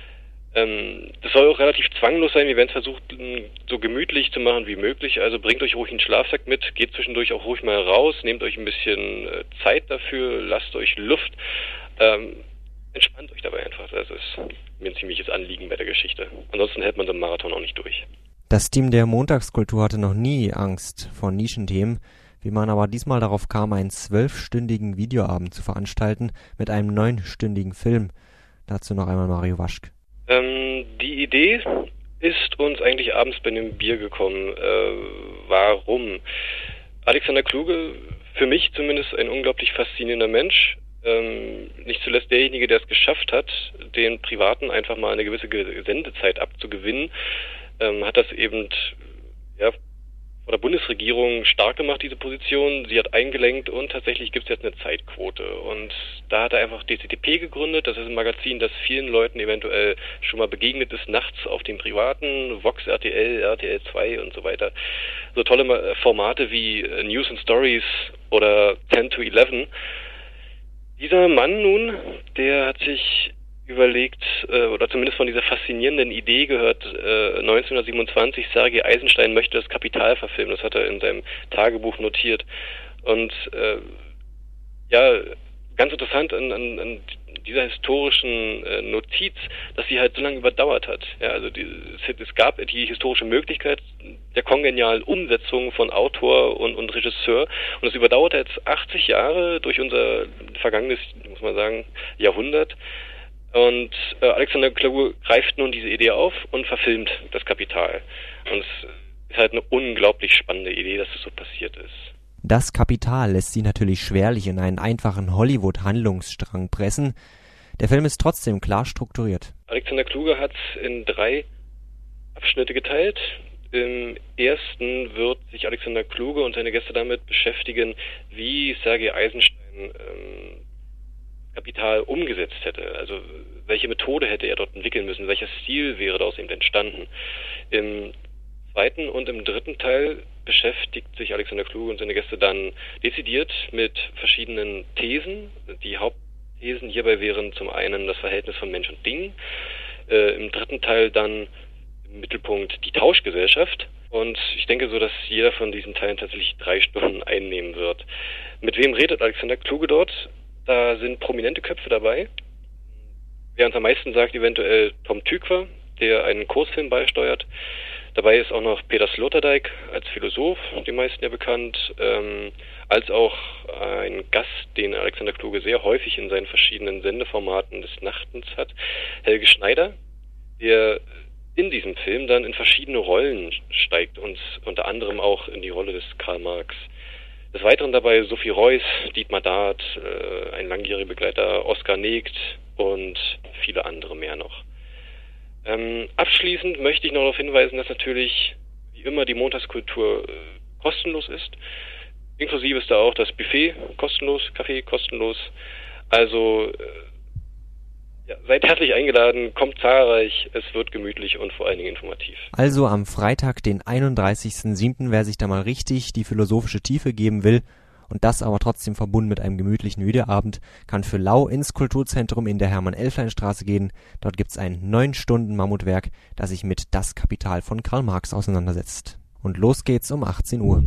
Ähm, das soll auch relativ zwanglos sein. Wir werden es versuchen, so gemütlich zu machen wie möglich. Also bringt euch ruhig einen Schlafsack mit, geht zwischendurch auch ruhig mal raus, nehmt euch ein bisschen äh, Zeit dafür, lasst euch Luft. Ähm, entspannt euch dabei einfach. Das ist mir ein ziemliches Anliegen bei der Geschichte. Ansonsten hält man so einen Marathon auch nicht durch. Das Team der Montagskultur hatte noch nie Angst vor Nischenthemen, wie man aber diesmal darauf kam, einen zwölfstündigen Videoabend zu veranstalten mit einem neunstündigen Film. Dazu noch einmal Mario Waschk. Ähm, die Idee ist uns eigentlich abends bei einem Bier gekommen. Äh, warum? Alexander Kluge, für mich zumindest ein unglaublich faszinierender Mensch. Ähm, nicht zuletzt derjenige, der es geschafft hat, den Privaten einfach mal eine gewisse Sendezeit abzugewinnen, ähm, hat das eben ja, von der Bundesregierung stark gemacht, diese Position. Sie hat eingelenkt und tatsächlich gibt es jetzt eine Zeitquote. Und da hat er einfach D C T P gegründet. Das ist ein Magazin, das vielen Leuten eventuell schon mal begegnet ist, nachts auf den Privaten, Vox R T L, R T L zwei und so weiter. So tolle Formate wie News and Stories oder ten to eleven. Dieser Mann nun, der hat sich überlegt, äh, oder zumindest von dieser faszinierenden Idee gehört, äh, neunzehnhundertsiebenundzwanzig, Sergei Eisenstein möchte das Kapital verfilmen, das hat er in seinem Tagebuch notiert. Und äh, ja, ganz interessant an, an, an dieser historischen äh, Notiz, dass sie halt so lange überdauert hat. Ja, also die, es gab die historische Möglichkeit der kongenialen Umsetzung von Autor und, und Regisseur, und es überdauerte jetzt achtzig Jahre durch unser vergangenes, muss man sagen, Jahrhundert. Und äh, Alexander Kluge greift nun diese Idee auf und verfilmt das Kapital. Und es ist halt eine unglaublich spannende Idee, dass das so passiert ist. Das Kapital lässt sie natürlich schwerlich in einen einfachen Hollywood-Handlungsstrang pressen. Der Film ist trotzdem klar strukturiert. Alexander Kluge hat es in drei Abschnitte geteilt. Im ersten wird sich Alexander Kluge und seine Gäste damit beschäftigen, wie Sergei Eisenstein ähm, Kapital umgesetzt hätte. Also welche Methode hätte er dort entwickeln müssen, welcher Stil wäre daraus eben entstanden. Im zweiten und im dritten Teil beschäftigt sich Alexander Kluge und seine Gäste dann dezidiert mit verschiedenen Thesen. Die Hauptthesen hierbei wären zum einen das Verhältnis von Mensch und Ding, äh, im dritten Teil dann im Mittelpunkt die Tauschgesellschaft. Und ich denke so, dass jeder von diesen Teilen tatsächlich drei Stunden einnehmen wird. Mit wem redet Alexander Kluge dort? Da sind prominente Köpfe dabei. Wer uns am meisten sagt, eventuell Tom Tykwer, der einen Kursfilm beisteuert. Dabei ist auch noch Peter Sloterdijk als Philosoph, die meisten ja bekannt, ähm, als auch ein Gast, den Alexander Kluge sehr häufig in seinen verschiedenen Sendeformaten des Nachtens hat, Helge Schneider, der in diesem Film dann in verschiedene Rollen steigt und unter anderem auch in die Rolle des Karl Marx. Des Weiteren dabei Sophie Reuss, Dietmar Dart, äh, ein langjähriger Begleiter Oskar Negt und viele andere mehr noch. Ähm, abschließend möchte ich noch darauf hinweisen, dass natürlich wie immer die Montagskultur äh, kostenlos ist. Inklusive ist da auch das Buffet kostenlos, Kaffee kostenlos. Also äh, ja, seid herzlich eingeladen, kommt zahlreich, es wird gemütlich und vor allen Dingen informativ. Also am Freitag, den einunddreißigsten siebten, wer sich da mal richtig die philosophische Tiefe geben will, und das aber trotzdem verbunden mit einem gemütlichen Videoabend, kann für lau ins Kulturzentrum in der Hermann-Elflein-Straße gehen. Dort gibt's ein neun Stunden Mammutwerk, das sich mit Das Kapital von Karl Marx auseinandersetzt. Und los geht's um achtzehn Uhr.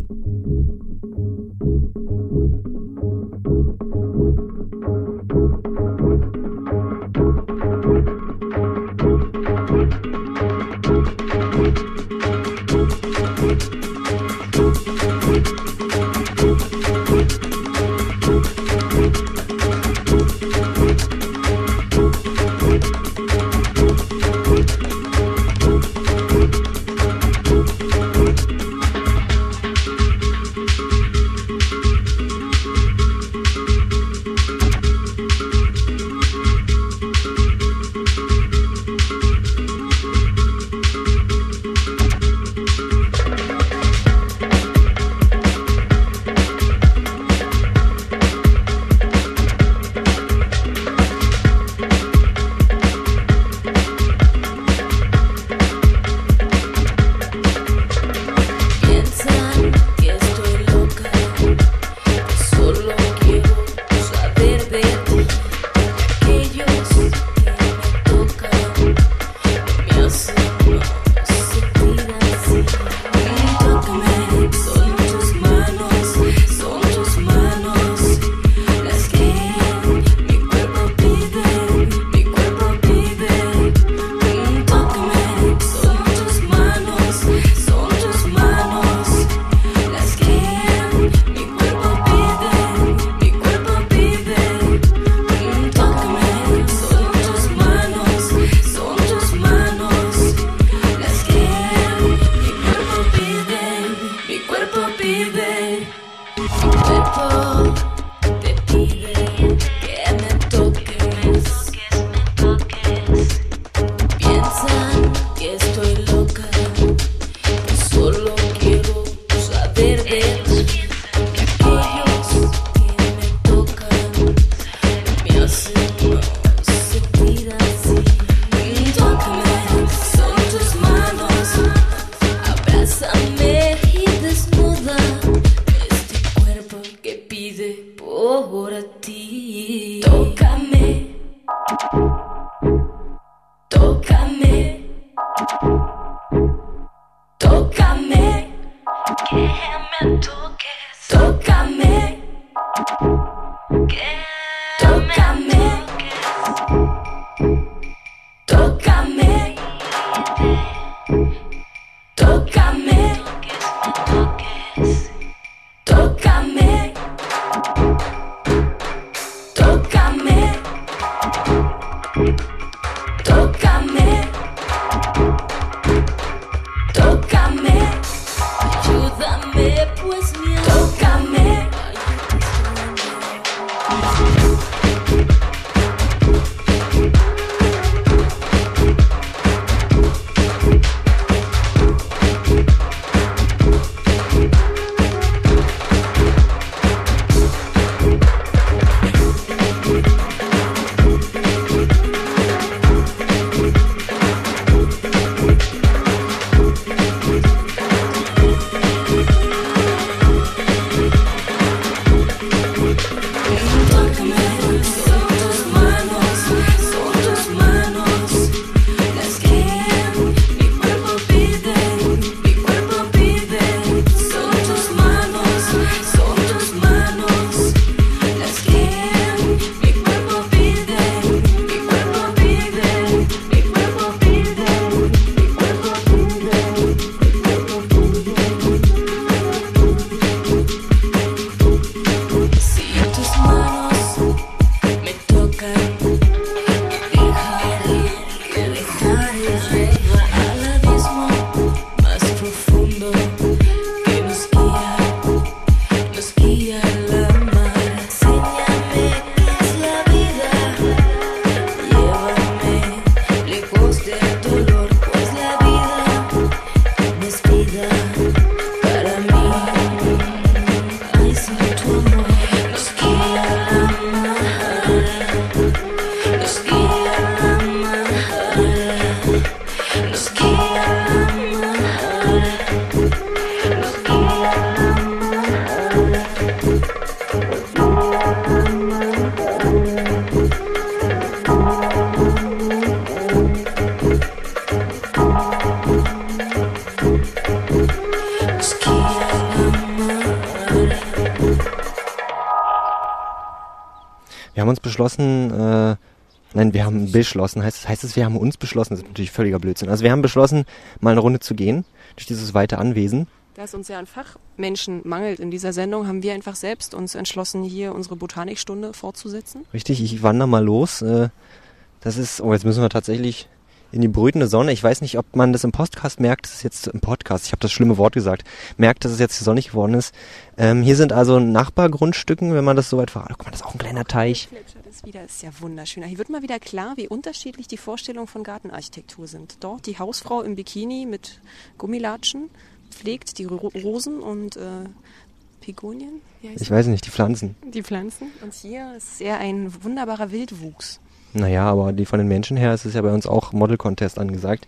Wir haben uns beschlossen, äh, nein, wir haben beschlossen, heißt, heißt es, wir haben uns beschlossen, das ist natürlich völliger Blödsinn. Also wir haben beschlossen, mal eine Runde zu gehen durch dieses weite Anwesen. Da es uns ja an Fachmenschen mangelt in dieser Sendung, haben wir einfach selbst uns entschlossen, hier unsere Botanikstunde fortzusetzen. Richtig, ich wandere mal los. Äh, das ist, oh, jetzt müssen wir tatsächlich in die brütende Sonne. Ich weiß nicht, ob man das im Podcast merkt, das ist jetzt im Podcast, ich habe das schlimme Wort gesagt, merkt, dass es jetzt sonnig geworden ist. Ähm, hier sind also Nachbargrundstücken, wenn man das so weit verrät. Guck mal, das ist auch ein kleiner Teich. Das ist wieder, ist ja wunderschön. Hier wird mal wieder klar, wie unterschiedlich die Vorstellungen von Gartenarchitektur sind. Dort die Hausfrau im Bikini mit Gummilatschen pflegt die Ro- Rosen und äh, Pegonien. Wie heißt Ich weiß nicht, die Pflanzen. Die Pflanzen. Und hier ist eher ein wunderbarer Wildwuchs. Naja, aber die von den Menschen her ist es ja bei uns auch Model-Contest angesagt.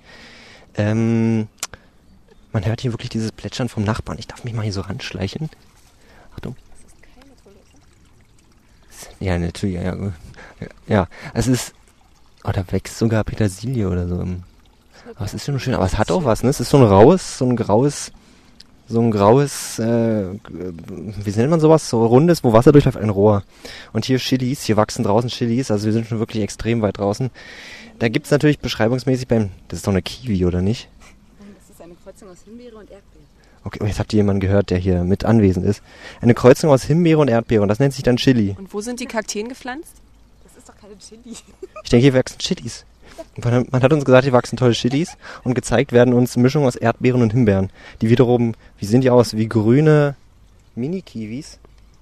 Ähm, man hört hier wirklich dieses Plätschern vom Nachbarn. Ich darf mich mal hier so ranschleichen. Achtung. Das ist keine Toilette. Ja, natürlich, ja, ja. Ja, es ist, oh, da wächst sogar Petersilie oder so. Aber es ist schon schön, aber es hat auch was, ne? Es ist so ein raues, so ein graues, so ein graues, äh, wie nennt man sowas? So rundes, wo Wasser durchläuft, ein Rohr. Und hier Chilis, hier wachsen draußen Chilis, also wir sind schon wirklich extrem weit draußen. Da gibt's natürlich beschreibungsmäßig beim, das ist doch eine Kiwi, oder nicht? Das ist eine Kreuzung aus Himbeere und Erdbeere. Okay, oh, jetzt habt ihr jemanden gehört, der hier mit anwesend ist. Eine Kreuzung aus Himbeere und Erdbeere und das nennt sich dann Chili. Und wo sind die Kakteen gepflanzt? Das ist doch keine Chili. Ich denke, hier wachsen Chilis. Man man hat uns gesagt, hier wachsen tolle Chilis und gezeigt werden uns Mischungen aus Erdbeeren und Himbeeren. Die wiederum, wie sehen die aus? Wie grüne Mini-Kiwis.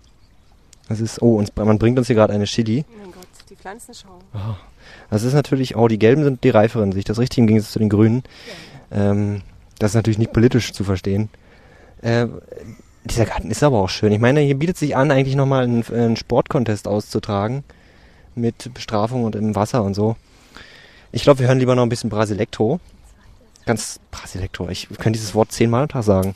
Das ist, oh, uns, man bringt uns hier gerade eine Chili. Oh mein Gott, die Pflanzenschau. Oh, das ist natürlich, oh, die gelben sind die reiferen, sehe ich das richtig im Gegensatz zu den grünen. Ja. Ähm, das ist natürlich nicht politisch zu verstehen. Äh, dieser Garten ist aber auch schön. Ich meine, hier bietet sich an, eigentlich nochmal einen, einen Sportcontest auszutragen. Mit Bestrafung und im Wasser und so. Ich glaube, wir hören lieber noch ein bisschen Brasilektro. Ganz Brasilektro. Ich kann dieses Wort zehnmal am Tag sagen.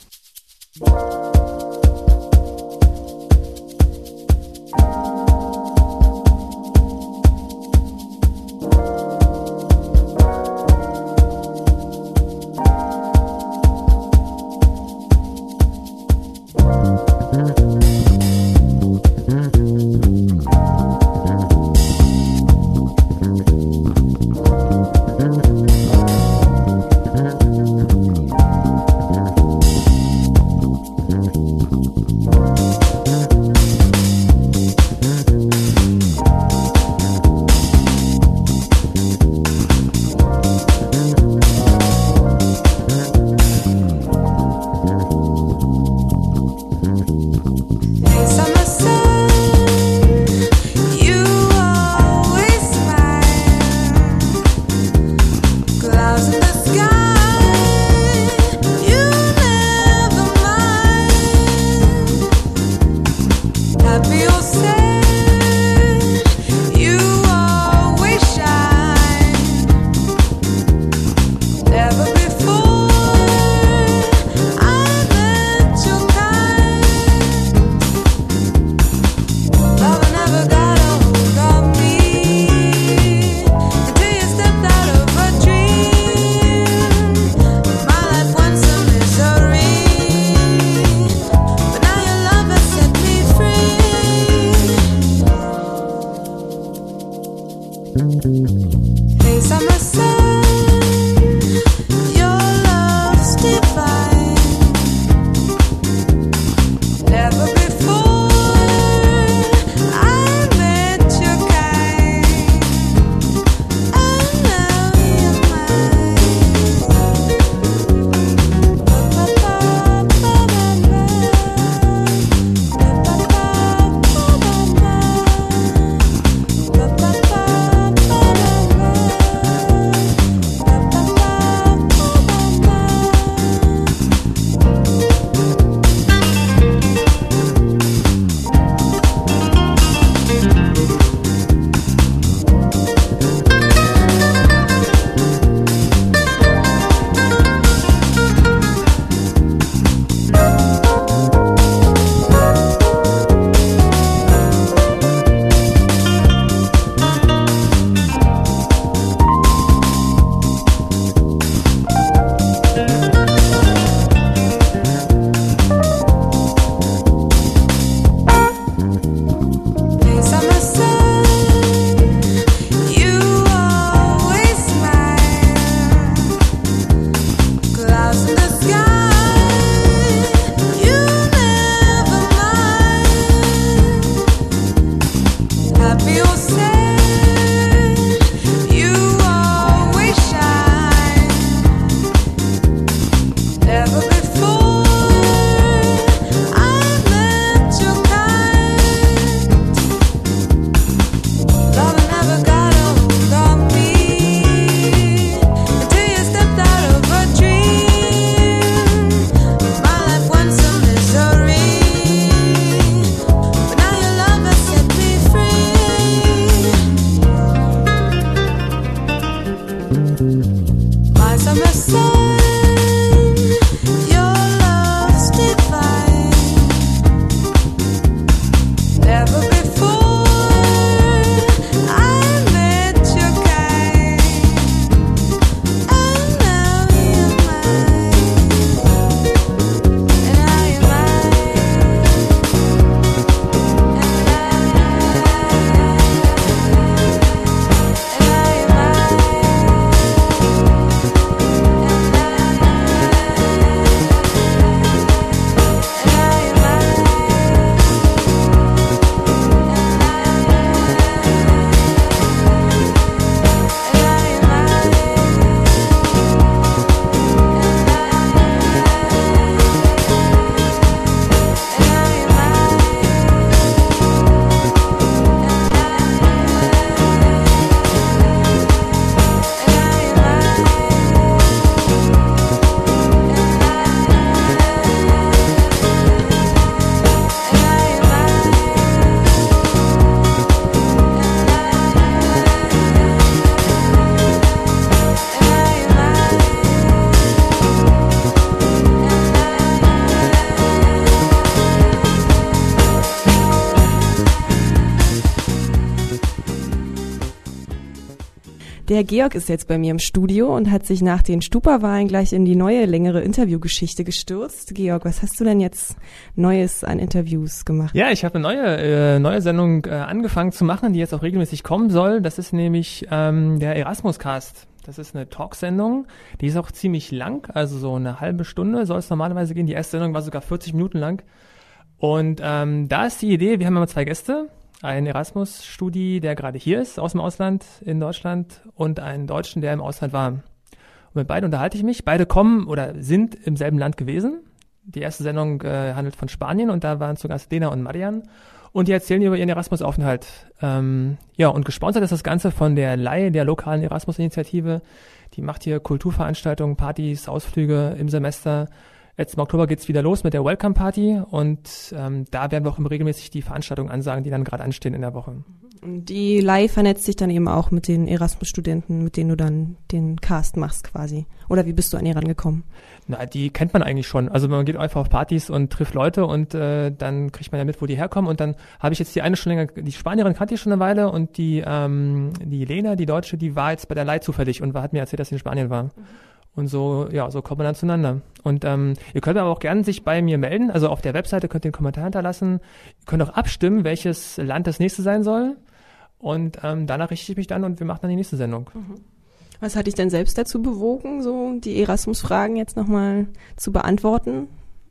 Der Georg ist jetzt bei mir im Studio und hat sich nach den Stupa-Wahlen gleich in die neue, längere Interviewgeschichte gestürzt. Georg, was hast du denn jetzt Neues an Interviews gemacht? Ja, ich habe eine neue, äh, neue Sendung äh, angefangen zu machen, die jetzt auch regelmäßig kommen soll. Das ist nämlich ähm, der Erasmus-Cast. Das ist eine Talksendung, die ist auch ziemlich lang, also so eine halbe Stunde soll es normalerweise gehen. Die erste Sendung war sogar vierzig Minuten lang. Und ähm, da ist die Idee, wir haben immer zwei Gäste. Ein Erasmus-Studi, der gerade hier ist, aus dem Ausland in Deutschland, und einen Deutschen, der im Ausland war. Und mit beiden unterhalte ich mich. Beide kommen oder sind im selben Land gewesen. Die erste Sendung äh, handelt von Spanien und da waren zu Gast Lena und Marian. Und die erzählen über ihren Erasmus-Aufenthalt. Ähm, ja, und gesponsert ist das Ganze von der L A I, der lokalen Erasmus-Initiative. Die macht hier Kulturveranstaltungen, Partys, Ausflüge im Semester. Jetzt im Oktober geht's wieder los mit der Welcome Party und ähm, da werden wir auch immer regelmäßig die Veranstaltungen ansagen, die dann gerade anstehen in der Woche. Und die L A I vernetzt sich dann eben auch mit den Erasmus-Studenten, mit denen du dann den Cast machst quasi. Oder wie bist du an ihr rangekommen? Na, die kennt man eigentlich schon. Also man geht einfach auf Partys und trifft Leute und äh, dann kriegt man ja mit, wo die herkommen. Und dann habe ich jetzt die eine schon länger, die Spanierin kannte ich schon eine Weile und die ähm, die Lena, die Deutsche, die war jetzt bei der L A I zufällig und war, hat mir erzählt, dass sie in Spanien war. Mhm. Und so, ja, so kommt man dann zueinander. Und ähm, ihr könnt aber auch gerne sich bei mir melden. Also auf der Webseite könnt ihr einen Kommentar hinterlassen. Ihr könnt auch abstimmen, welches Land das nächste sein soll. Und ähm, danach richte ich mich dann und wir machen dann die nächste Sendung. Mhm. Was hat dich denn selbst dazu bewogen, so die Erasmus-Fragen jetzt nochmal zu beantworten?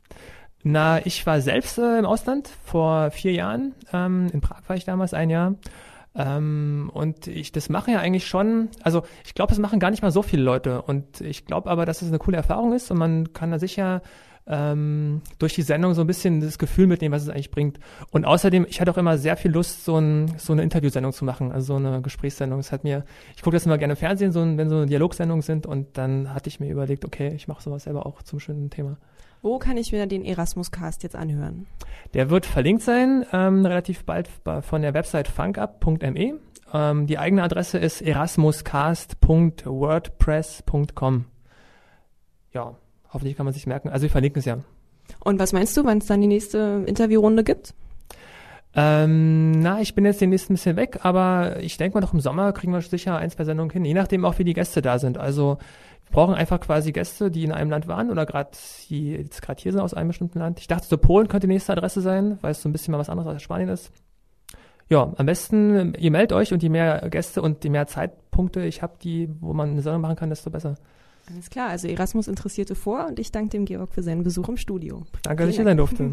Na, ich war selbst äh, im Ausland vor vier Jahren. Ähm, in Prag war ich damals ein Jahr. Ähm, und ich, das mache ja eigentlich schon, also ich glaube, das machen gar nicht mal so viele Leute und ich glaube aber, dass es eine coole Erfahrung ist und man kann da sicher ähm, durch die Sendung so ein bisschen das Gefühl mitnehmen, was es eigentlich bringt. Und außerdem, ich hatte auch immer sehr viel Lust, so, ein, so eine Interviewsendung zu machen, also so eine Gesprächssendung. Es hat mir, ich gucke das immer gerne im Fernsehen, so, wenn so Dialogsendungen sind und dann hatte ich mir überlegt, okay, ich mache sowas selber auch zum schönen Thema. Wo kann ich mir den Erasmus-Cast jetzt anhören? Der wird verlinkt sein, ähm, relativ bald von der Website funkup punkt me. Ähm, die eigene Adresse ist erasmuscast punkt wordpress punkt com. Ja, hoffentlich kann man sich merken. Also wir verlinken es ja. Und was meinst du, wann es dann die nächste Interviewrunde gibt? Ähm, na, ich bin jetzt demnächst ein bisschen weg, aber ich denke mal, noch im Sommer kriegen wir sicher ein, zwei Sendungen hin, je nachdem auch, wie die Gäste da sind. Also wir brauchen einfach quasi Gäste, die in einem Land waren oder gerade die jetzt gerade hier sind aus einem bestimmten Land. Ich dachte, so Polen könnte die nächste Adresse sein, weil es so ein bisschen mal was anderes als Spanien ist. Ja, am besten, ihr meldet euch und je mehr Gäste und je mehr Zeitpunkte ich habe, die, wo man eine Sendung machen kann, desto besser. Alles klar, also Erasmus Interessierte vor und ich danke dem Georg für seinen Besuch im Studio. Danke, dass ich hier sein durfte.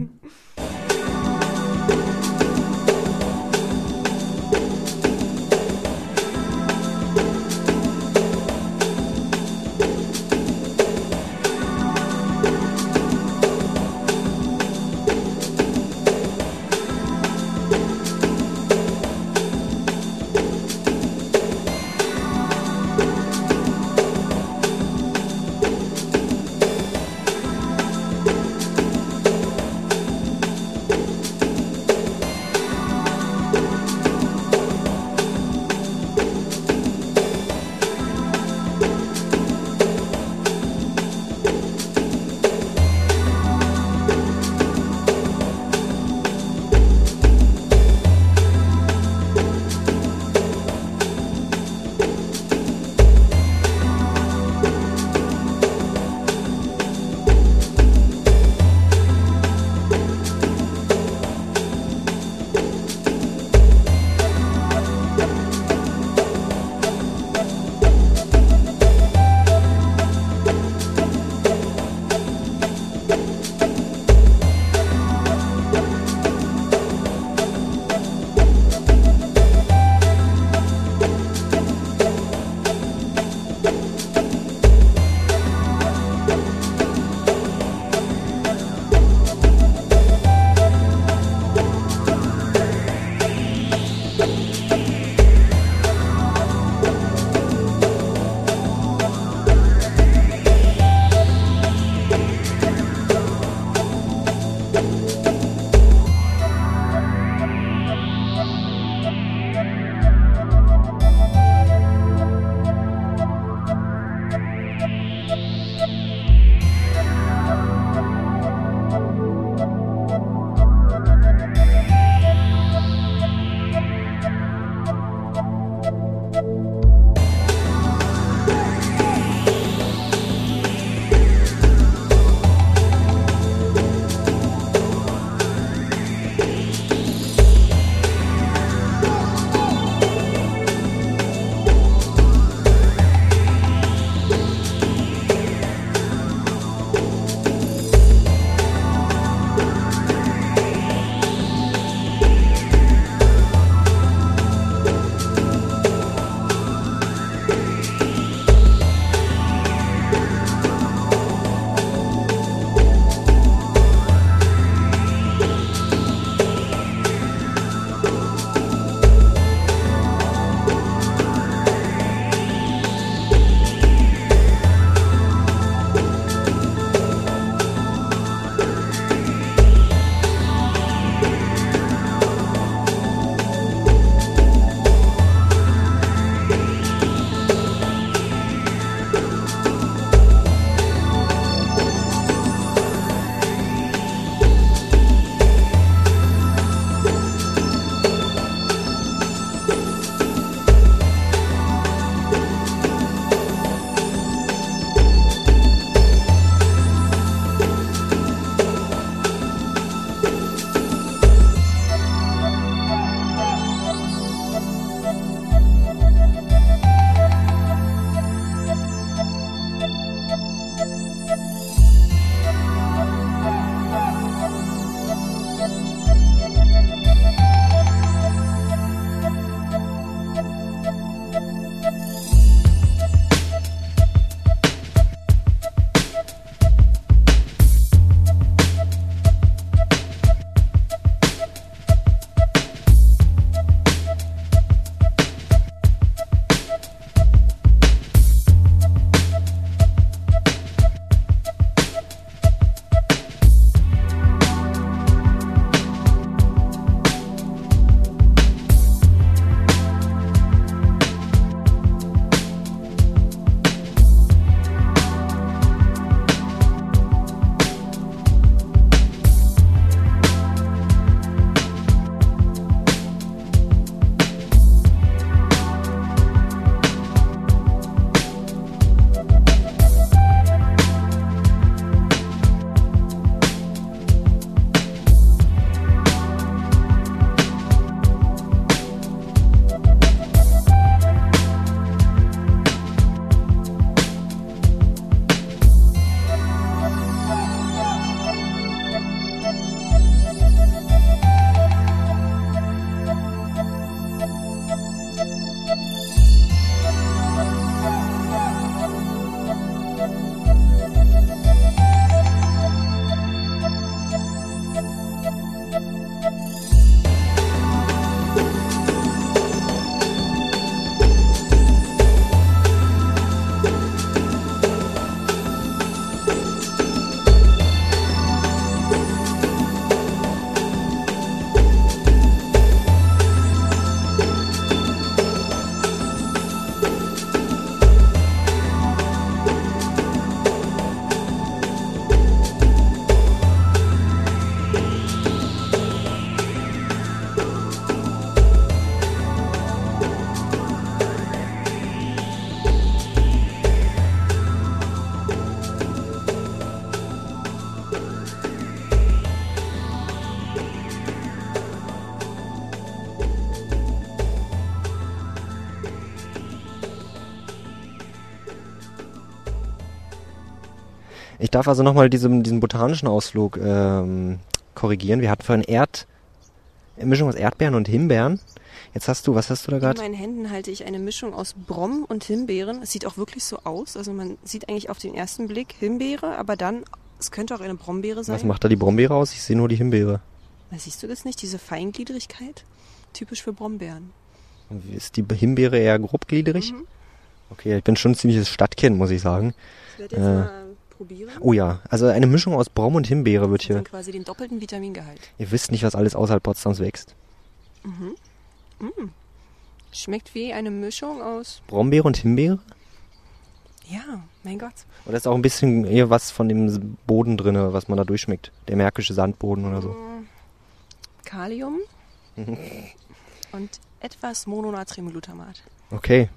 Ich darf also nochmal diesen, diesen botanischen Ausflug ähm, korrigieren. Wir hatten vorhin Erd, eine Mischung aus Erdbeeren und Himbeeren. Jetzt hast du, was hast du da In gerade? meinen Händen halte ich eine Mischung aus Brom und Himbeeren. Es sieht auch wirklich so aus. Also man sieht eigentlich auf den ersten Blick Himbeere, aber dann, es könnte auch eine Brombeere sein. Was macht da die Brombeere aus? Ich sehe nur die Himbeere. Na, siehst du das nicht? Diese Feingliedrigkeit? Typisch für Brombeeren. Ist die Himbeere eher grobgliedrig? Mhm. Okay, ich bin schon ein ziemliches Stadtkind, muss ich sagen. Ich werde jetzt Äh, mal probieren. Oh ja, also eine Mischung aus Brom und Himbeere wird Das hier. hat quasi den doppelten Vitamingehalt. Ihr wisst nicht, was alles außerhalb Potsdams wächst. Mhm. Mm. Schmeckt wie eine Mischung aus... Brombeere und Himbeere? Ja, mein Gott. Oder ist auch ein bisschen eher was von dem Boden drin, was man da durchschmeckt? Der märkische Sandboden oder so. Mm. Kalium und etwas Mononatriumglutamat. Okay.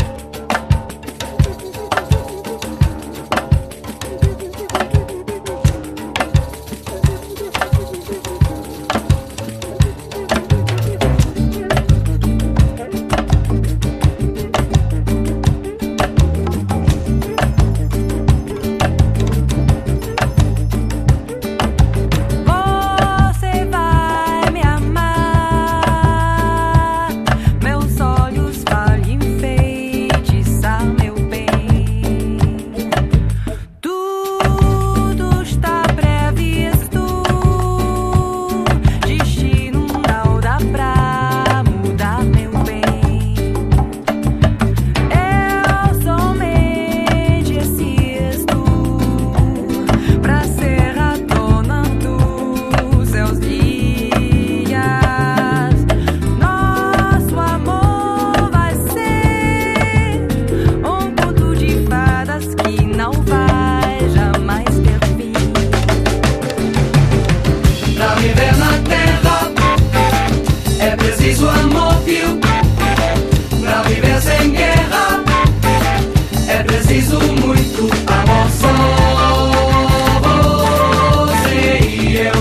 Você vai me amar, meus olhos vão lhe enfeitiçar, meu bem. Tudo está previsto, destino não dá pra mudar, meu bem. Eu somente existo pra ser a dona dos seus dias. Nosso amor vai ser um conto de fadas que não vai jamais ter fim. Pra viver na terra é preciso amor, viu? Pra viver sem guerra é preciso muito amor. Só você e eu.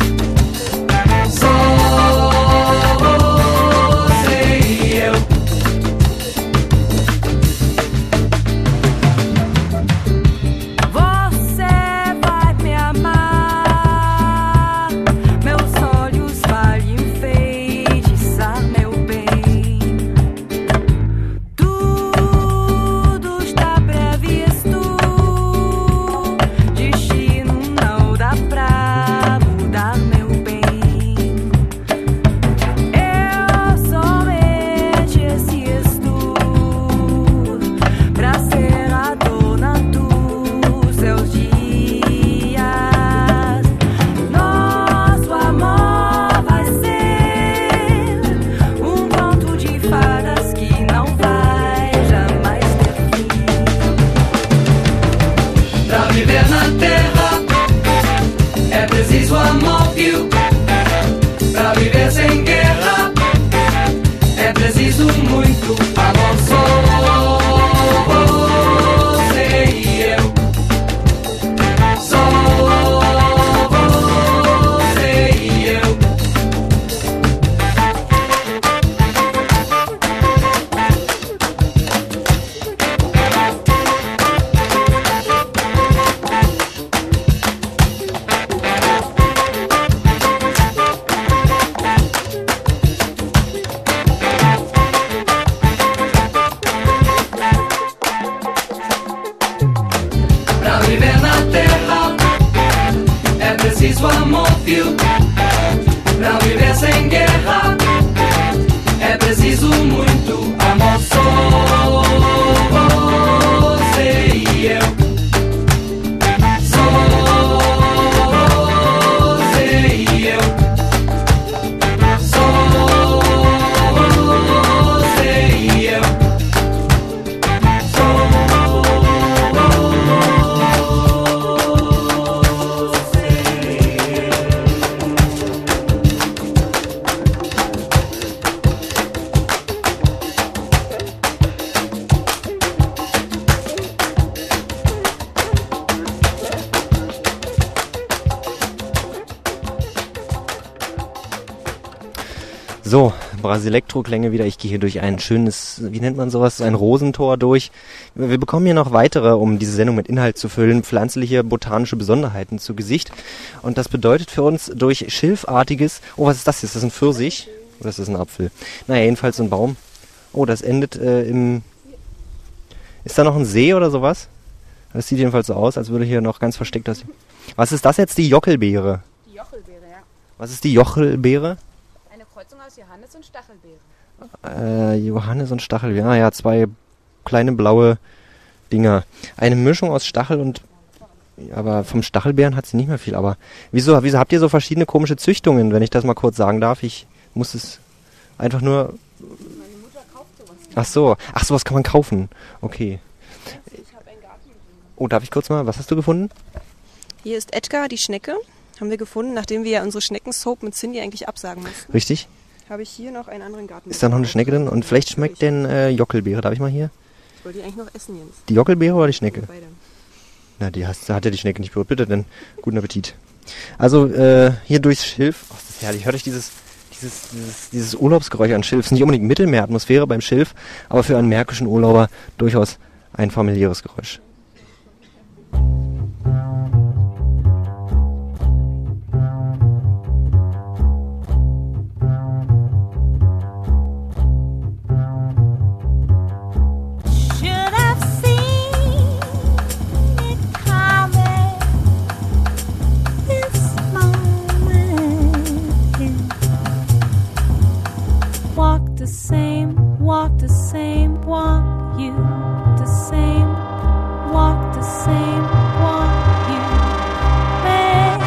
Só você e eu. Você vai me amar, meus olhos vão lhe enfeitiçar, meu Brasilektro-Klänge wieder. Ich gehe hier durch ein schönes, wie nennt man sowas, ein Rosentor durch. Wir bekommen hier noch weitere, um diese Sendung mit Inhalt zu füllen, pflanzliche, botanische Besonderheiten zu Gesicht. Und das bedeutet für uns durch schilfartiges, oh, was ist das jetzt? Ist das ein Pfirsich? Oder ist das ein Apfel? Naja, jedenfalls so ein Baum. Oh, das endet äh, im... Ist da noch ein See oder sowas? Das sieht jedenfalls so aus, als würde hier noch ganz versteckt das... Was ist das jetzt? Die Jockelbeere? Die Jockelbeere, ja. Was ist die Jochelbeere? Eine Kreuzung aus Johannes und Stachelbeere. Äh, Johannes und Stachelbeere. Ah ja, zwei kleine blaue Dinger. Eine Mischung aus Stachel und... Aber vom Stachelbeeren hat sie nicht mehr viel. Aber wieso, wieso habt ihr so verschiedene komische Züchtungen, wenn ich das mal kurz sagen darf? Ich muss es einfach nur... Meine Mutter kauft sowas. Ach so. Ach, sowas kann man kaufen. Okay. Ich habe einen Garten gefunden. Oh, darf ich kurz mal... Was hast du gefunden? Hier ist Edgar, die Schnecke. Haben wir gefunden, nachdem wir ja unsere Schneckensoap mit Cindy eigentlich absagen mussten. Richtig. Habe ich hier noch einen anderen Garten. Ist da noch eine Schnecke drin? Und vielleicht schmeckt denn äh, Jockelbeere. Darf ich mal hier? Ich wollte die eigentlich noch essen, Jens. Die Jockelbeere oder die Schnecke? Beide. Na, die hast, hat ja die Schnecke nicht berührt. Bitte denn, guten Appetit. Also, äh, hier durchs Schilf. Oh, das ist herrlich. Hört euch dieses, dieses, dieses, dieses Urlaubsgeräusch an Schilf. Ist nicht unbedingt Mittelmeeratmosphäre beim Schilf, aber für einen märkischen Urlauber durchaus ein familiäres Geräusch. Walk the same, walk you the same, walk the same, walk you, babe.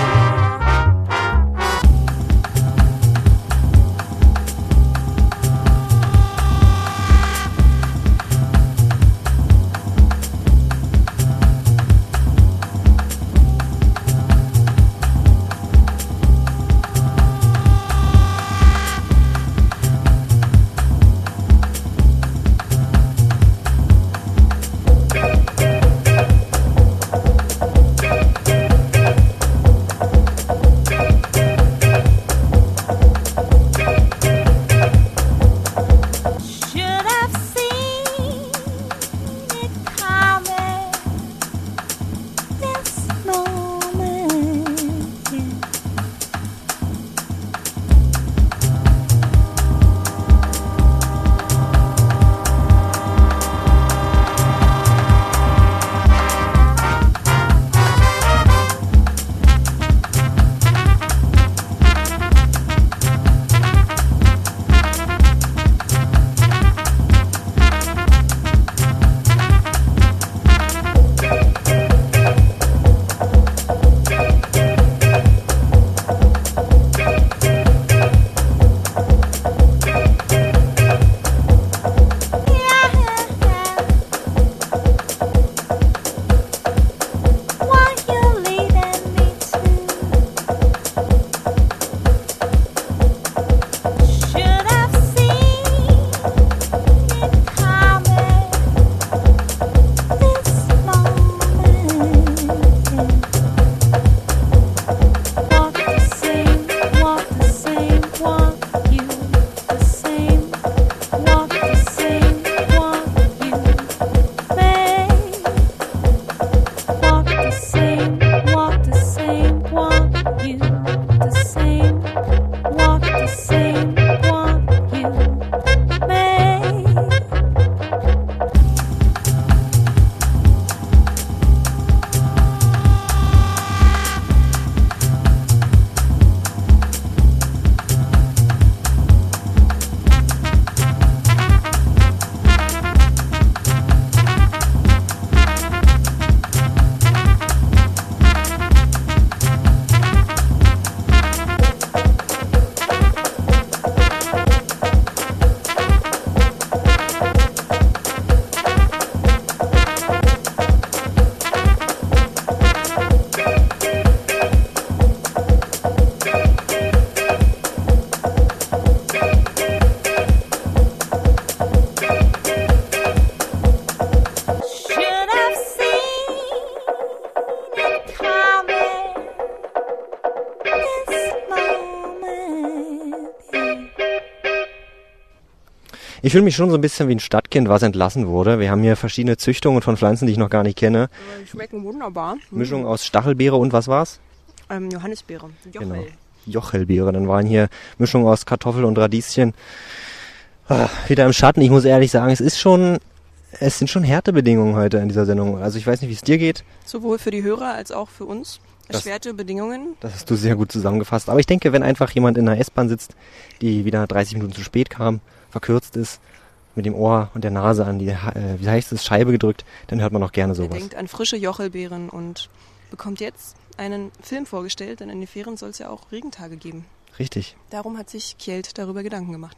Ich fühle mich schon so ein bisschen wie ein Stadtkind, was entlassen wurde. Wir haben hier verschiedene Züchtungen von Pflanzen, die ich noch gar nicht kenne. Die schmecken wunderbar. Mischung aus Stachelbeere und was war's? Ähm, Johannisbeere. Jochel. Genau. Jochelbeere. Dann waren hier Mischung aus Kartoffel und Radieschen. Ah, wieder im Schatten. Ich muss ehrlich sagen, es ist schon, es sind schon Härtebedingungen heute in dieser Sendung. Also ich weiß nicht, wie es dir geht. Sowohl für die Hörer als auch für uns. Das- Erschwerte Bedingungen. Das hast du sehr gut zusammengefasst. Aber ich denke, wenn einfach jemand in einer S-Bahn sitzt, die wieder dreißig Minuten zu spät kam, verkürzt ist, mit dem Ohr und der Nase an die, äh, wie heißt es, Scheibe gedrückt, dann hört man auch gerne Er sowas. denkt an frische Jochelbeeren und bekommt jetzt einen Film vorgestellt, denn in den Ferien soll es ja auch Regentage geben. Richtig. Darum hat sich Kjeld darüber Gedanken gemacht.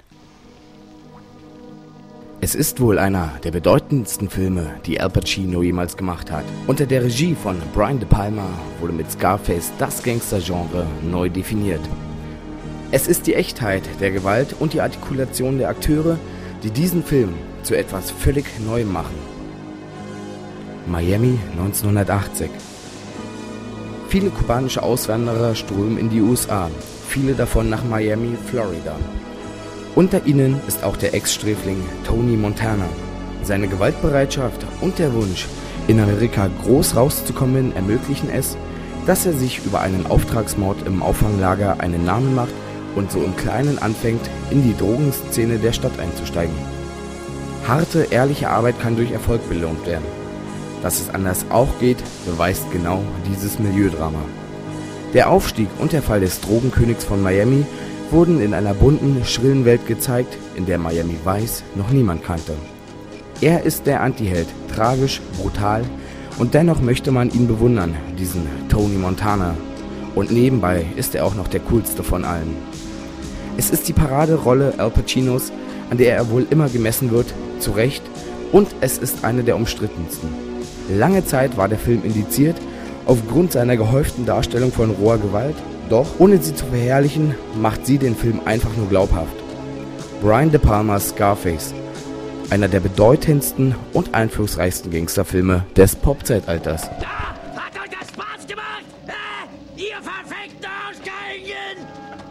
Es ist wohl einer der bedeutendsten Filme, die Al Pacino jemals gemacht hat. Unter der Regie von Brian De Palma wurde mit Scarface das Gangstergenre neu definiert. Es ist die Echtheit der Gewalt und die Artikulation der Akteure, die diesen Film zu etwas völlig Neuem machen. Miami neunzehnhundertachtzig. Viele kubanische Auswanderer strömen in die U S A, viele davon nach Miami, Florida. Unter ihnen ist auch der Ex-Sträfling Tony Montana. Seine Gewaltbereitschaft und der Wunsch, in Amerika groß rauszukommen, ermöglichen es, dass er sich über einen Auftragsmord im Auffanglager einen Namen macht und so im Kleinen anfängt, in die Drogenszene der Stadt einzusteigen. Harte, ehrliche Arbeit kann durch Erfolg belohnt werden. Dass es anders auch geht, beweist genau dieses Milieudrama. Der Aufstieg und der Fall des Drogenkönigs von Miami wurden in einer bunten, schrillen Welt gezeigt, in der Miami Vice noch niemand kannte. Er ist der Antiheld, tragisch, brutal und dennoch möchte man ihn bewundern, diesen Tony Montana. Und nebenbei ist er auch noch der coolste von allen. Es ist die Paraderolle Al Pacinos, an der er wohl immer gemessen wird, zu Recht, und es ist eine der umstrittensten. Lange Zeit war der Film indiziert, aufgrund seiner gehäuften Darstellung von roher Gewalt, doch ohne sie zu verherrlichen, macht sie den Film einfach nur glaubhaft. Brian De Palmas Scarface, einer der bedeutendsten und einflussreichsten Gangsterfilme des Pop-Zeitalters. Hat euch das Spaß gemacht? Äh, ihr verfickten Arschgeigen!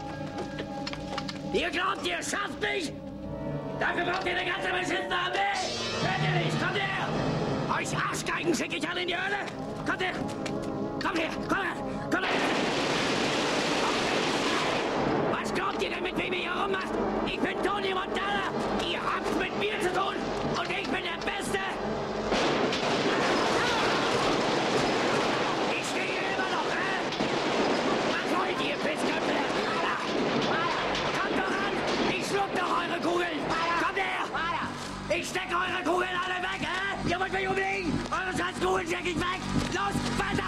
Ihr glaubt, ihr schafft mich? Dafür braucht ihr eine ganze beschissene Armee! Hört ihr nicht? Kommt her! Euch Arschgeigen schicke ich alle in die Hölle! Kommt her! Kommt her! Kommt her! Kommt her! Was glaubt ihr denn, mit wem ihr hier rummacht? Ich bin Tony Montana! Ihr habt mit mir zu tun! Und ich bin der Beste! Ich stehe hier immer noch, hä? Was wollt ihr, Pissköpfe? Kommt doch an! Ich schluck doch eure Kugeln! Kommt her! Ich stecke eure Kugeln alle weg, hä? Ihr wollt mich umlegen! Eure scheiß Kugeln steck ich weg! Los, weiter!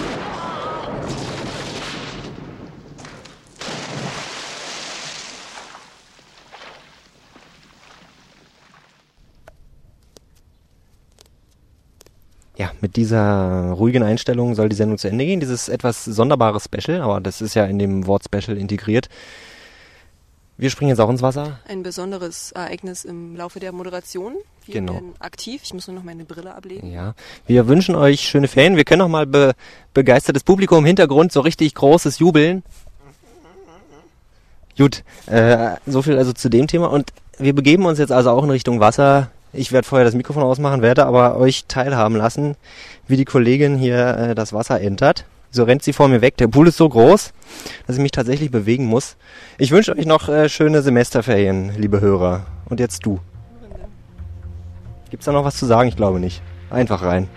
Ja, mit dieser ruhigen Einstellung soll die Sendung zu Ende gehen. Dieses etwas sonderbare Special, aber das ist ja in dem Wort Special integriert. Wir springen jetzt auch ins Wasser. Ein besonderes Ereignis im Laufe der Moderation. Wir Genau. werden aktiv. Ich muss nur noch meine Brille ablegen. Ja, wir wünschen euch schöne Ferien. Wir können noch mal be begeistertes Publikum im Hintergrund, so richtig großes Jubeln. Gut, äh, so viel also zu dem Thema. Und wir begeben uns jetzt also auch in Richtung Wasser. Ich werde vorher das Mikrofon ausmachen, werde aber euch teilhaben lassen, wie die Kollegin hier äh, das Wasser entert. So rennt sie vor mir weg. Der Pool ist so groß, dass ich mich tatsächlich bewegen muss. Ich wünsche euch noch äh, schöne Semesterferien, liebe Hörer. Und jetzt du. Gibt's da noch was zu sagen? Ich glaube nicht. Einfach rein.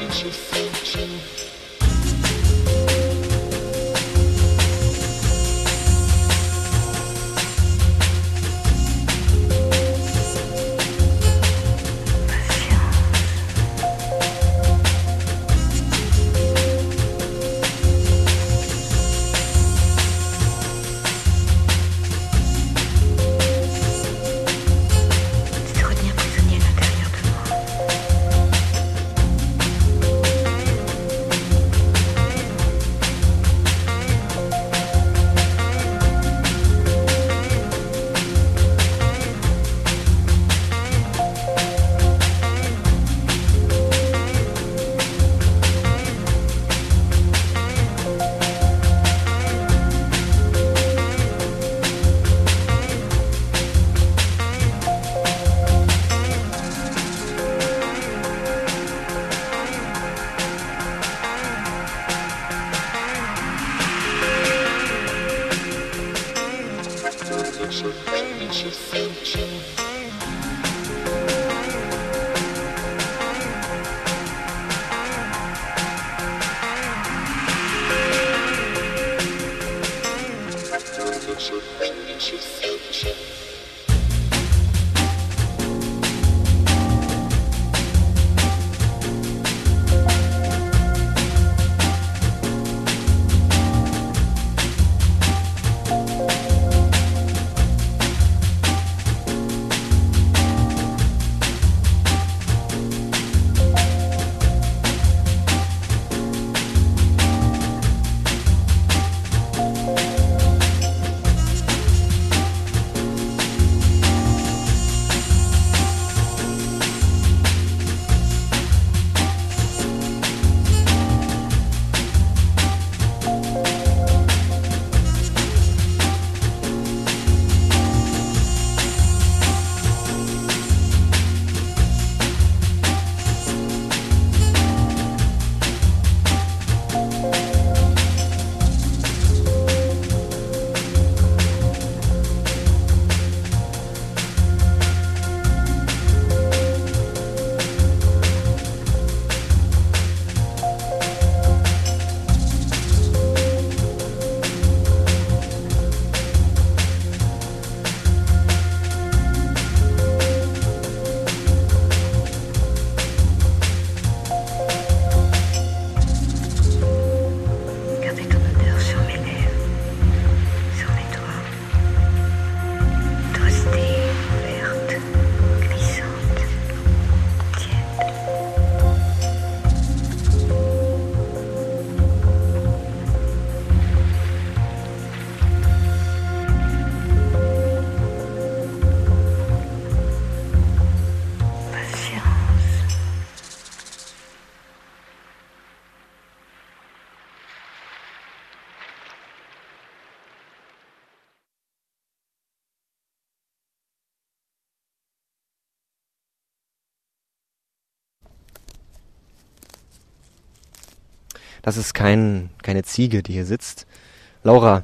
Das ist kein, keine Ziege, die hier sitzt. Laura,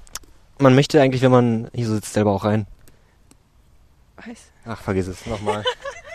man möchte eigentlich, wenn man hier so sitzt, selber auch rein. Was? Ach, vergiss es, nochmal.